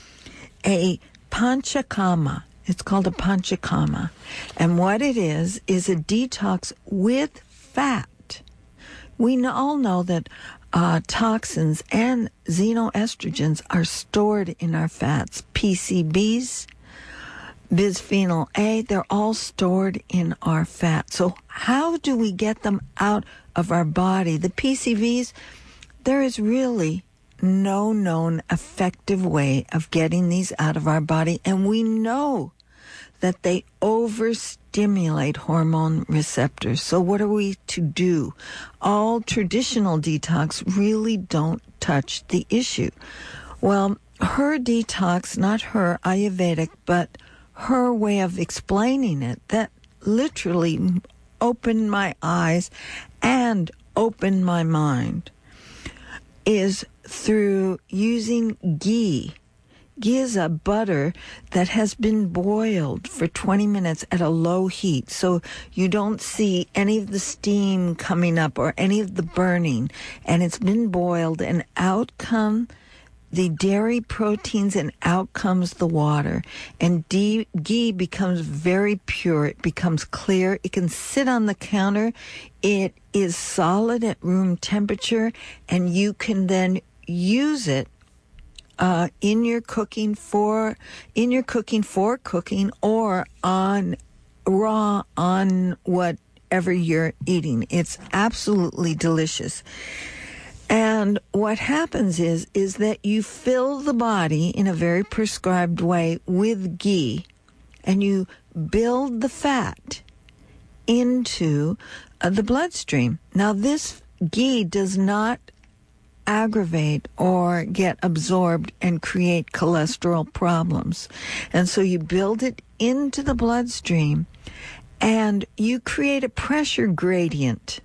a Panchakarma. It's called a Panchakarma. And what it is a detox with fat. We all know that toxins and xenoestrogens are stored in our fats. PCBs, bisphenol A, they're all stored in our fat. So how do we get them out of our body? The PCBs, there is really no known effective way of getting these out of our body, and we know that they overstay stimulate hormone receptors. So what are we to do? All traditional detox really don't touch the issue. Well, her detox, not her Ayurvedic, but her way of explaining it, that literally opened my eyes and opened my mind, is through using ghee. Ghee is a butter that has been boiled for 20 minutes at a low heat, so you don't see any of the steam coming up or any of the burning. And it's been boiled, and out come the dairy proteins, and out comes the water. And ghee becomes very pure. It becomes clear. It can sit on the counter. It is solid at room temperature, and you can then use it in your cooking for cooking, or on raw on whatever you're eating. It's absolutely delicious. And what happens is that you fill the body in a very prescribed way with ghee, and you build the fat into the bloodstream. Now, this ghee does not aggravate or get absorbed and create cholesterol problems. And so you build it into the bloodstream, and you create a pressure gradient.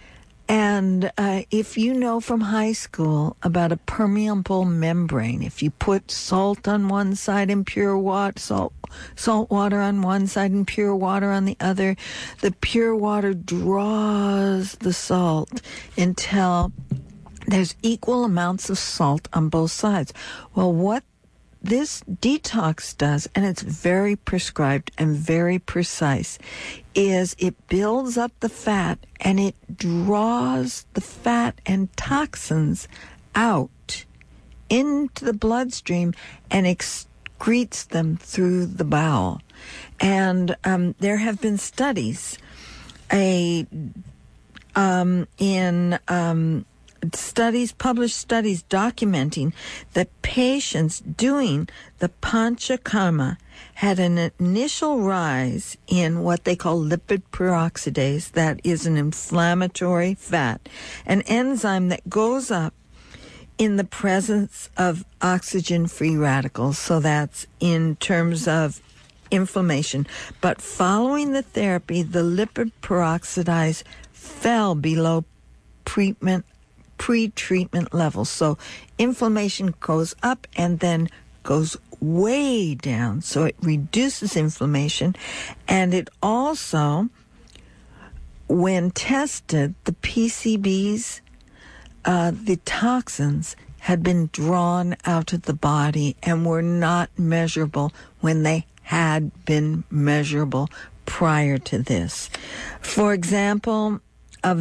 And if you know from high school about a permeable membrane, if you put salt on one side and pure water, salt water on one side and pure water on the other, the pure water draws the salt until there's equal amounts of salt on both sides. Well, what this detox does, and it's very prescribed and very precise, is it builds up the fat, and it draws the fat and toxins out into the bloodstream and excretes them through the bowel. And there have been studies published studies documenting that patients doing the panchakarma had an initial rise in what they call lipid peroxidase. That is an inflammatory fat, an enzyme that goes up in the presence of oxygen-free radicals. So that's in terms of inflammation. But following the therapy, the lipid peroxidase fell below pre-treatment levels. So inflammation goes up and then goes way down. So it reduces inflammation. And it also, when tested, the PCBs, the toxins, had been drawn out of the body and were not measurable when they had been measurable prior to this. For example, a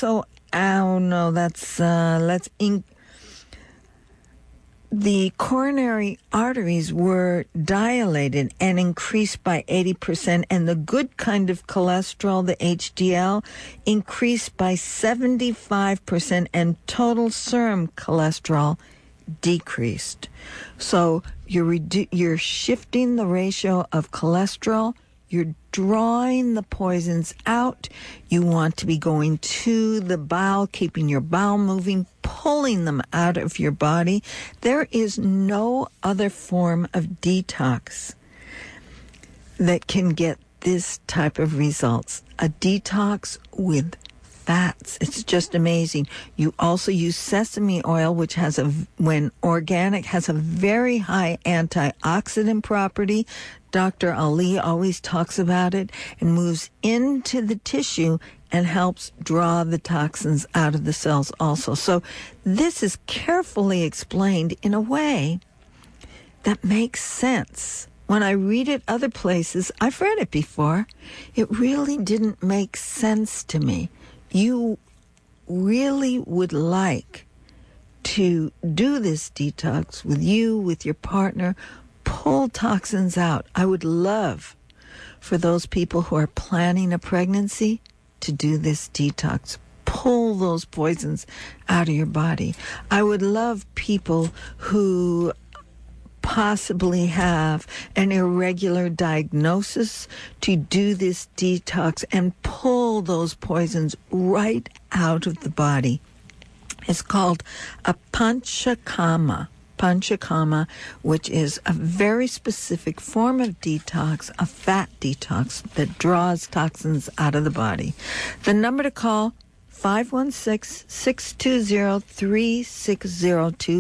the coronary arteries were dilated and increased by 80%, and the good kind of cholesterol, the HDL, increased by 75%, and total serum cholesterol decreased. So you're shifting the ratio of cholesterol. You're drawing the poisons out. You want to be going to the bowel, keeping your bowel moving, pulling them out of your body. There is no other form of detox that can get this type of results. A detox with fats. It's just amazing. You also use sesame oil, which has when organic, has a very high antioxidant property. Dr. Ali always talks about it, and moves into the tissue and helps draw the toxins out of the cells also. So this is carefully explained in a way that makes sense. When I read it other places, I've read it before, it really didn't make sense to me. You really would like to do this detox with you, with your partner, pull toxins out. I would love for those people who are planning a pregnancy to do this detox. Pull those poisons out of your body. I would love people who possibly have an irregular diagnosis to do this detox and pull those poisons right out of the body. It's called a panchakama. Panchakama, which is a very specific form of detox, a fat detox that draws toxins out of the body. The number to call, 516-620-3602,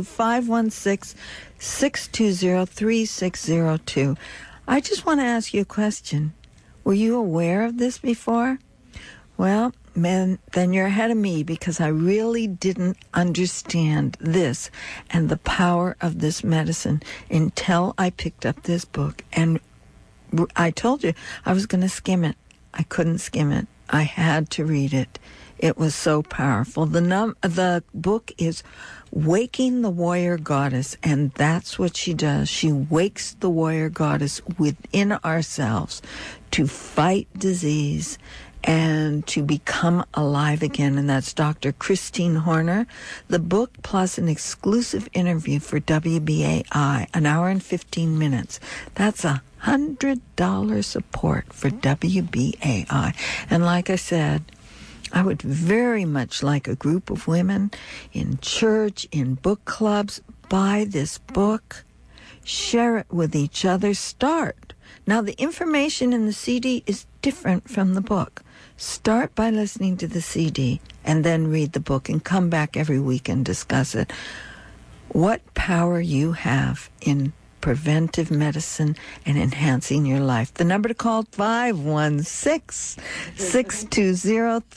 516-620-3602. I just want to ask you a question. Were you aware of this before? Well, man, then you're ahead of me, because I really didn't understand this and the power of this medicine until I picked up this book. And I told you I was going to skim it. I couldn't skim it. I had to read it. It was so powerful. The book is Waking the Warrior Goddess, and that's what she does. She wakes the warrior goddess within ourselves to fight disease and to become alive again. And that's Dr. Christine Horner. The book plus an exclusive interview for WBAI, an hour and 15 minutes. That's $100 support for WBAI. And like I said, I would very much like a group of women in church, in book clubs, buy this book, share it with each other, start. Now, the information in the CD is different from the book. Start by listening to the CD and then read the book and come back every week and discuss it. What power you have in preventive medicine and enhancing your life. The number to call, 516-620-3602,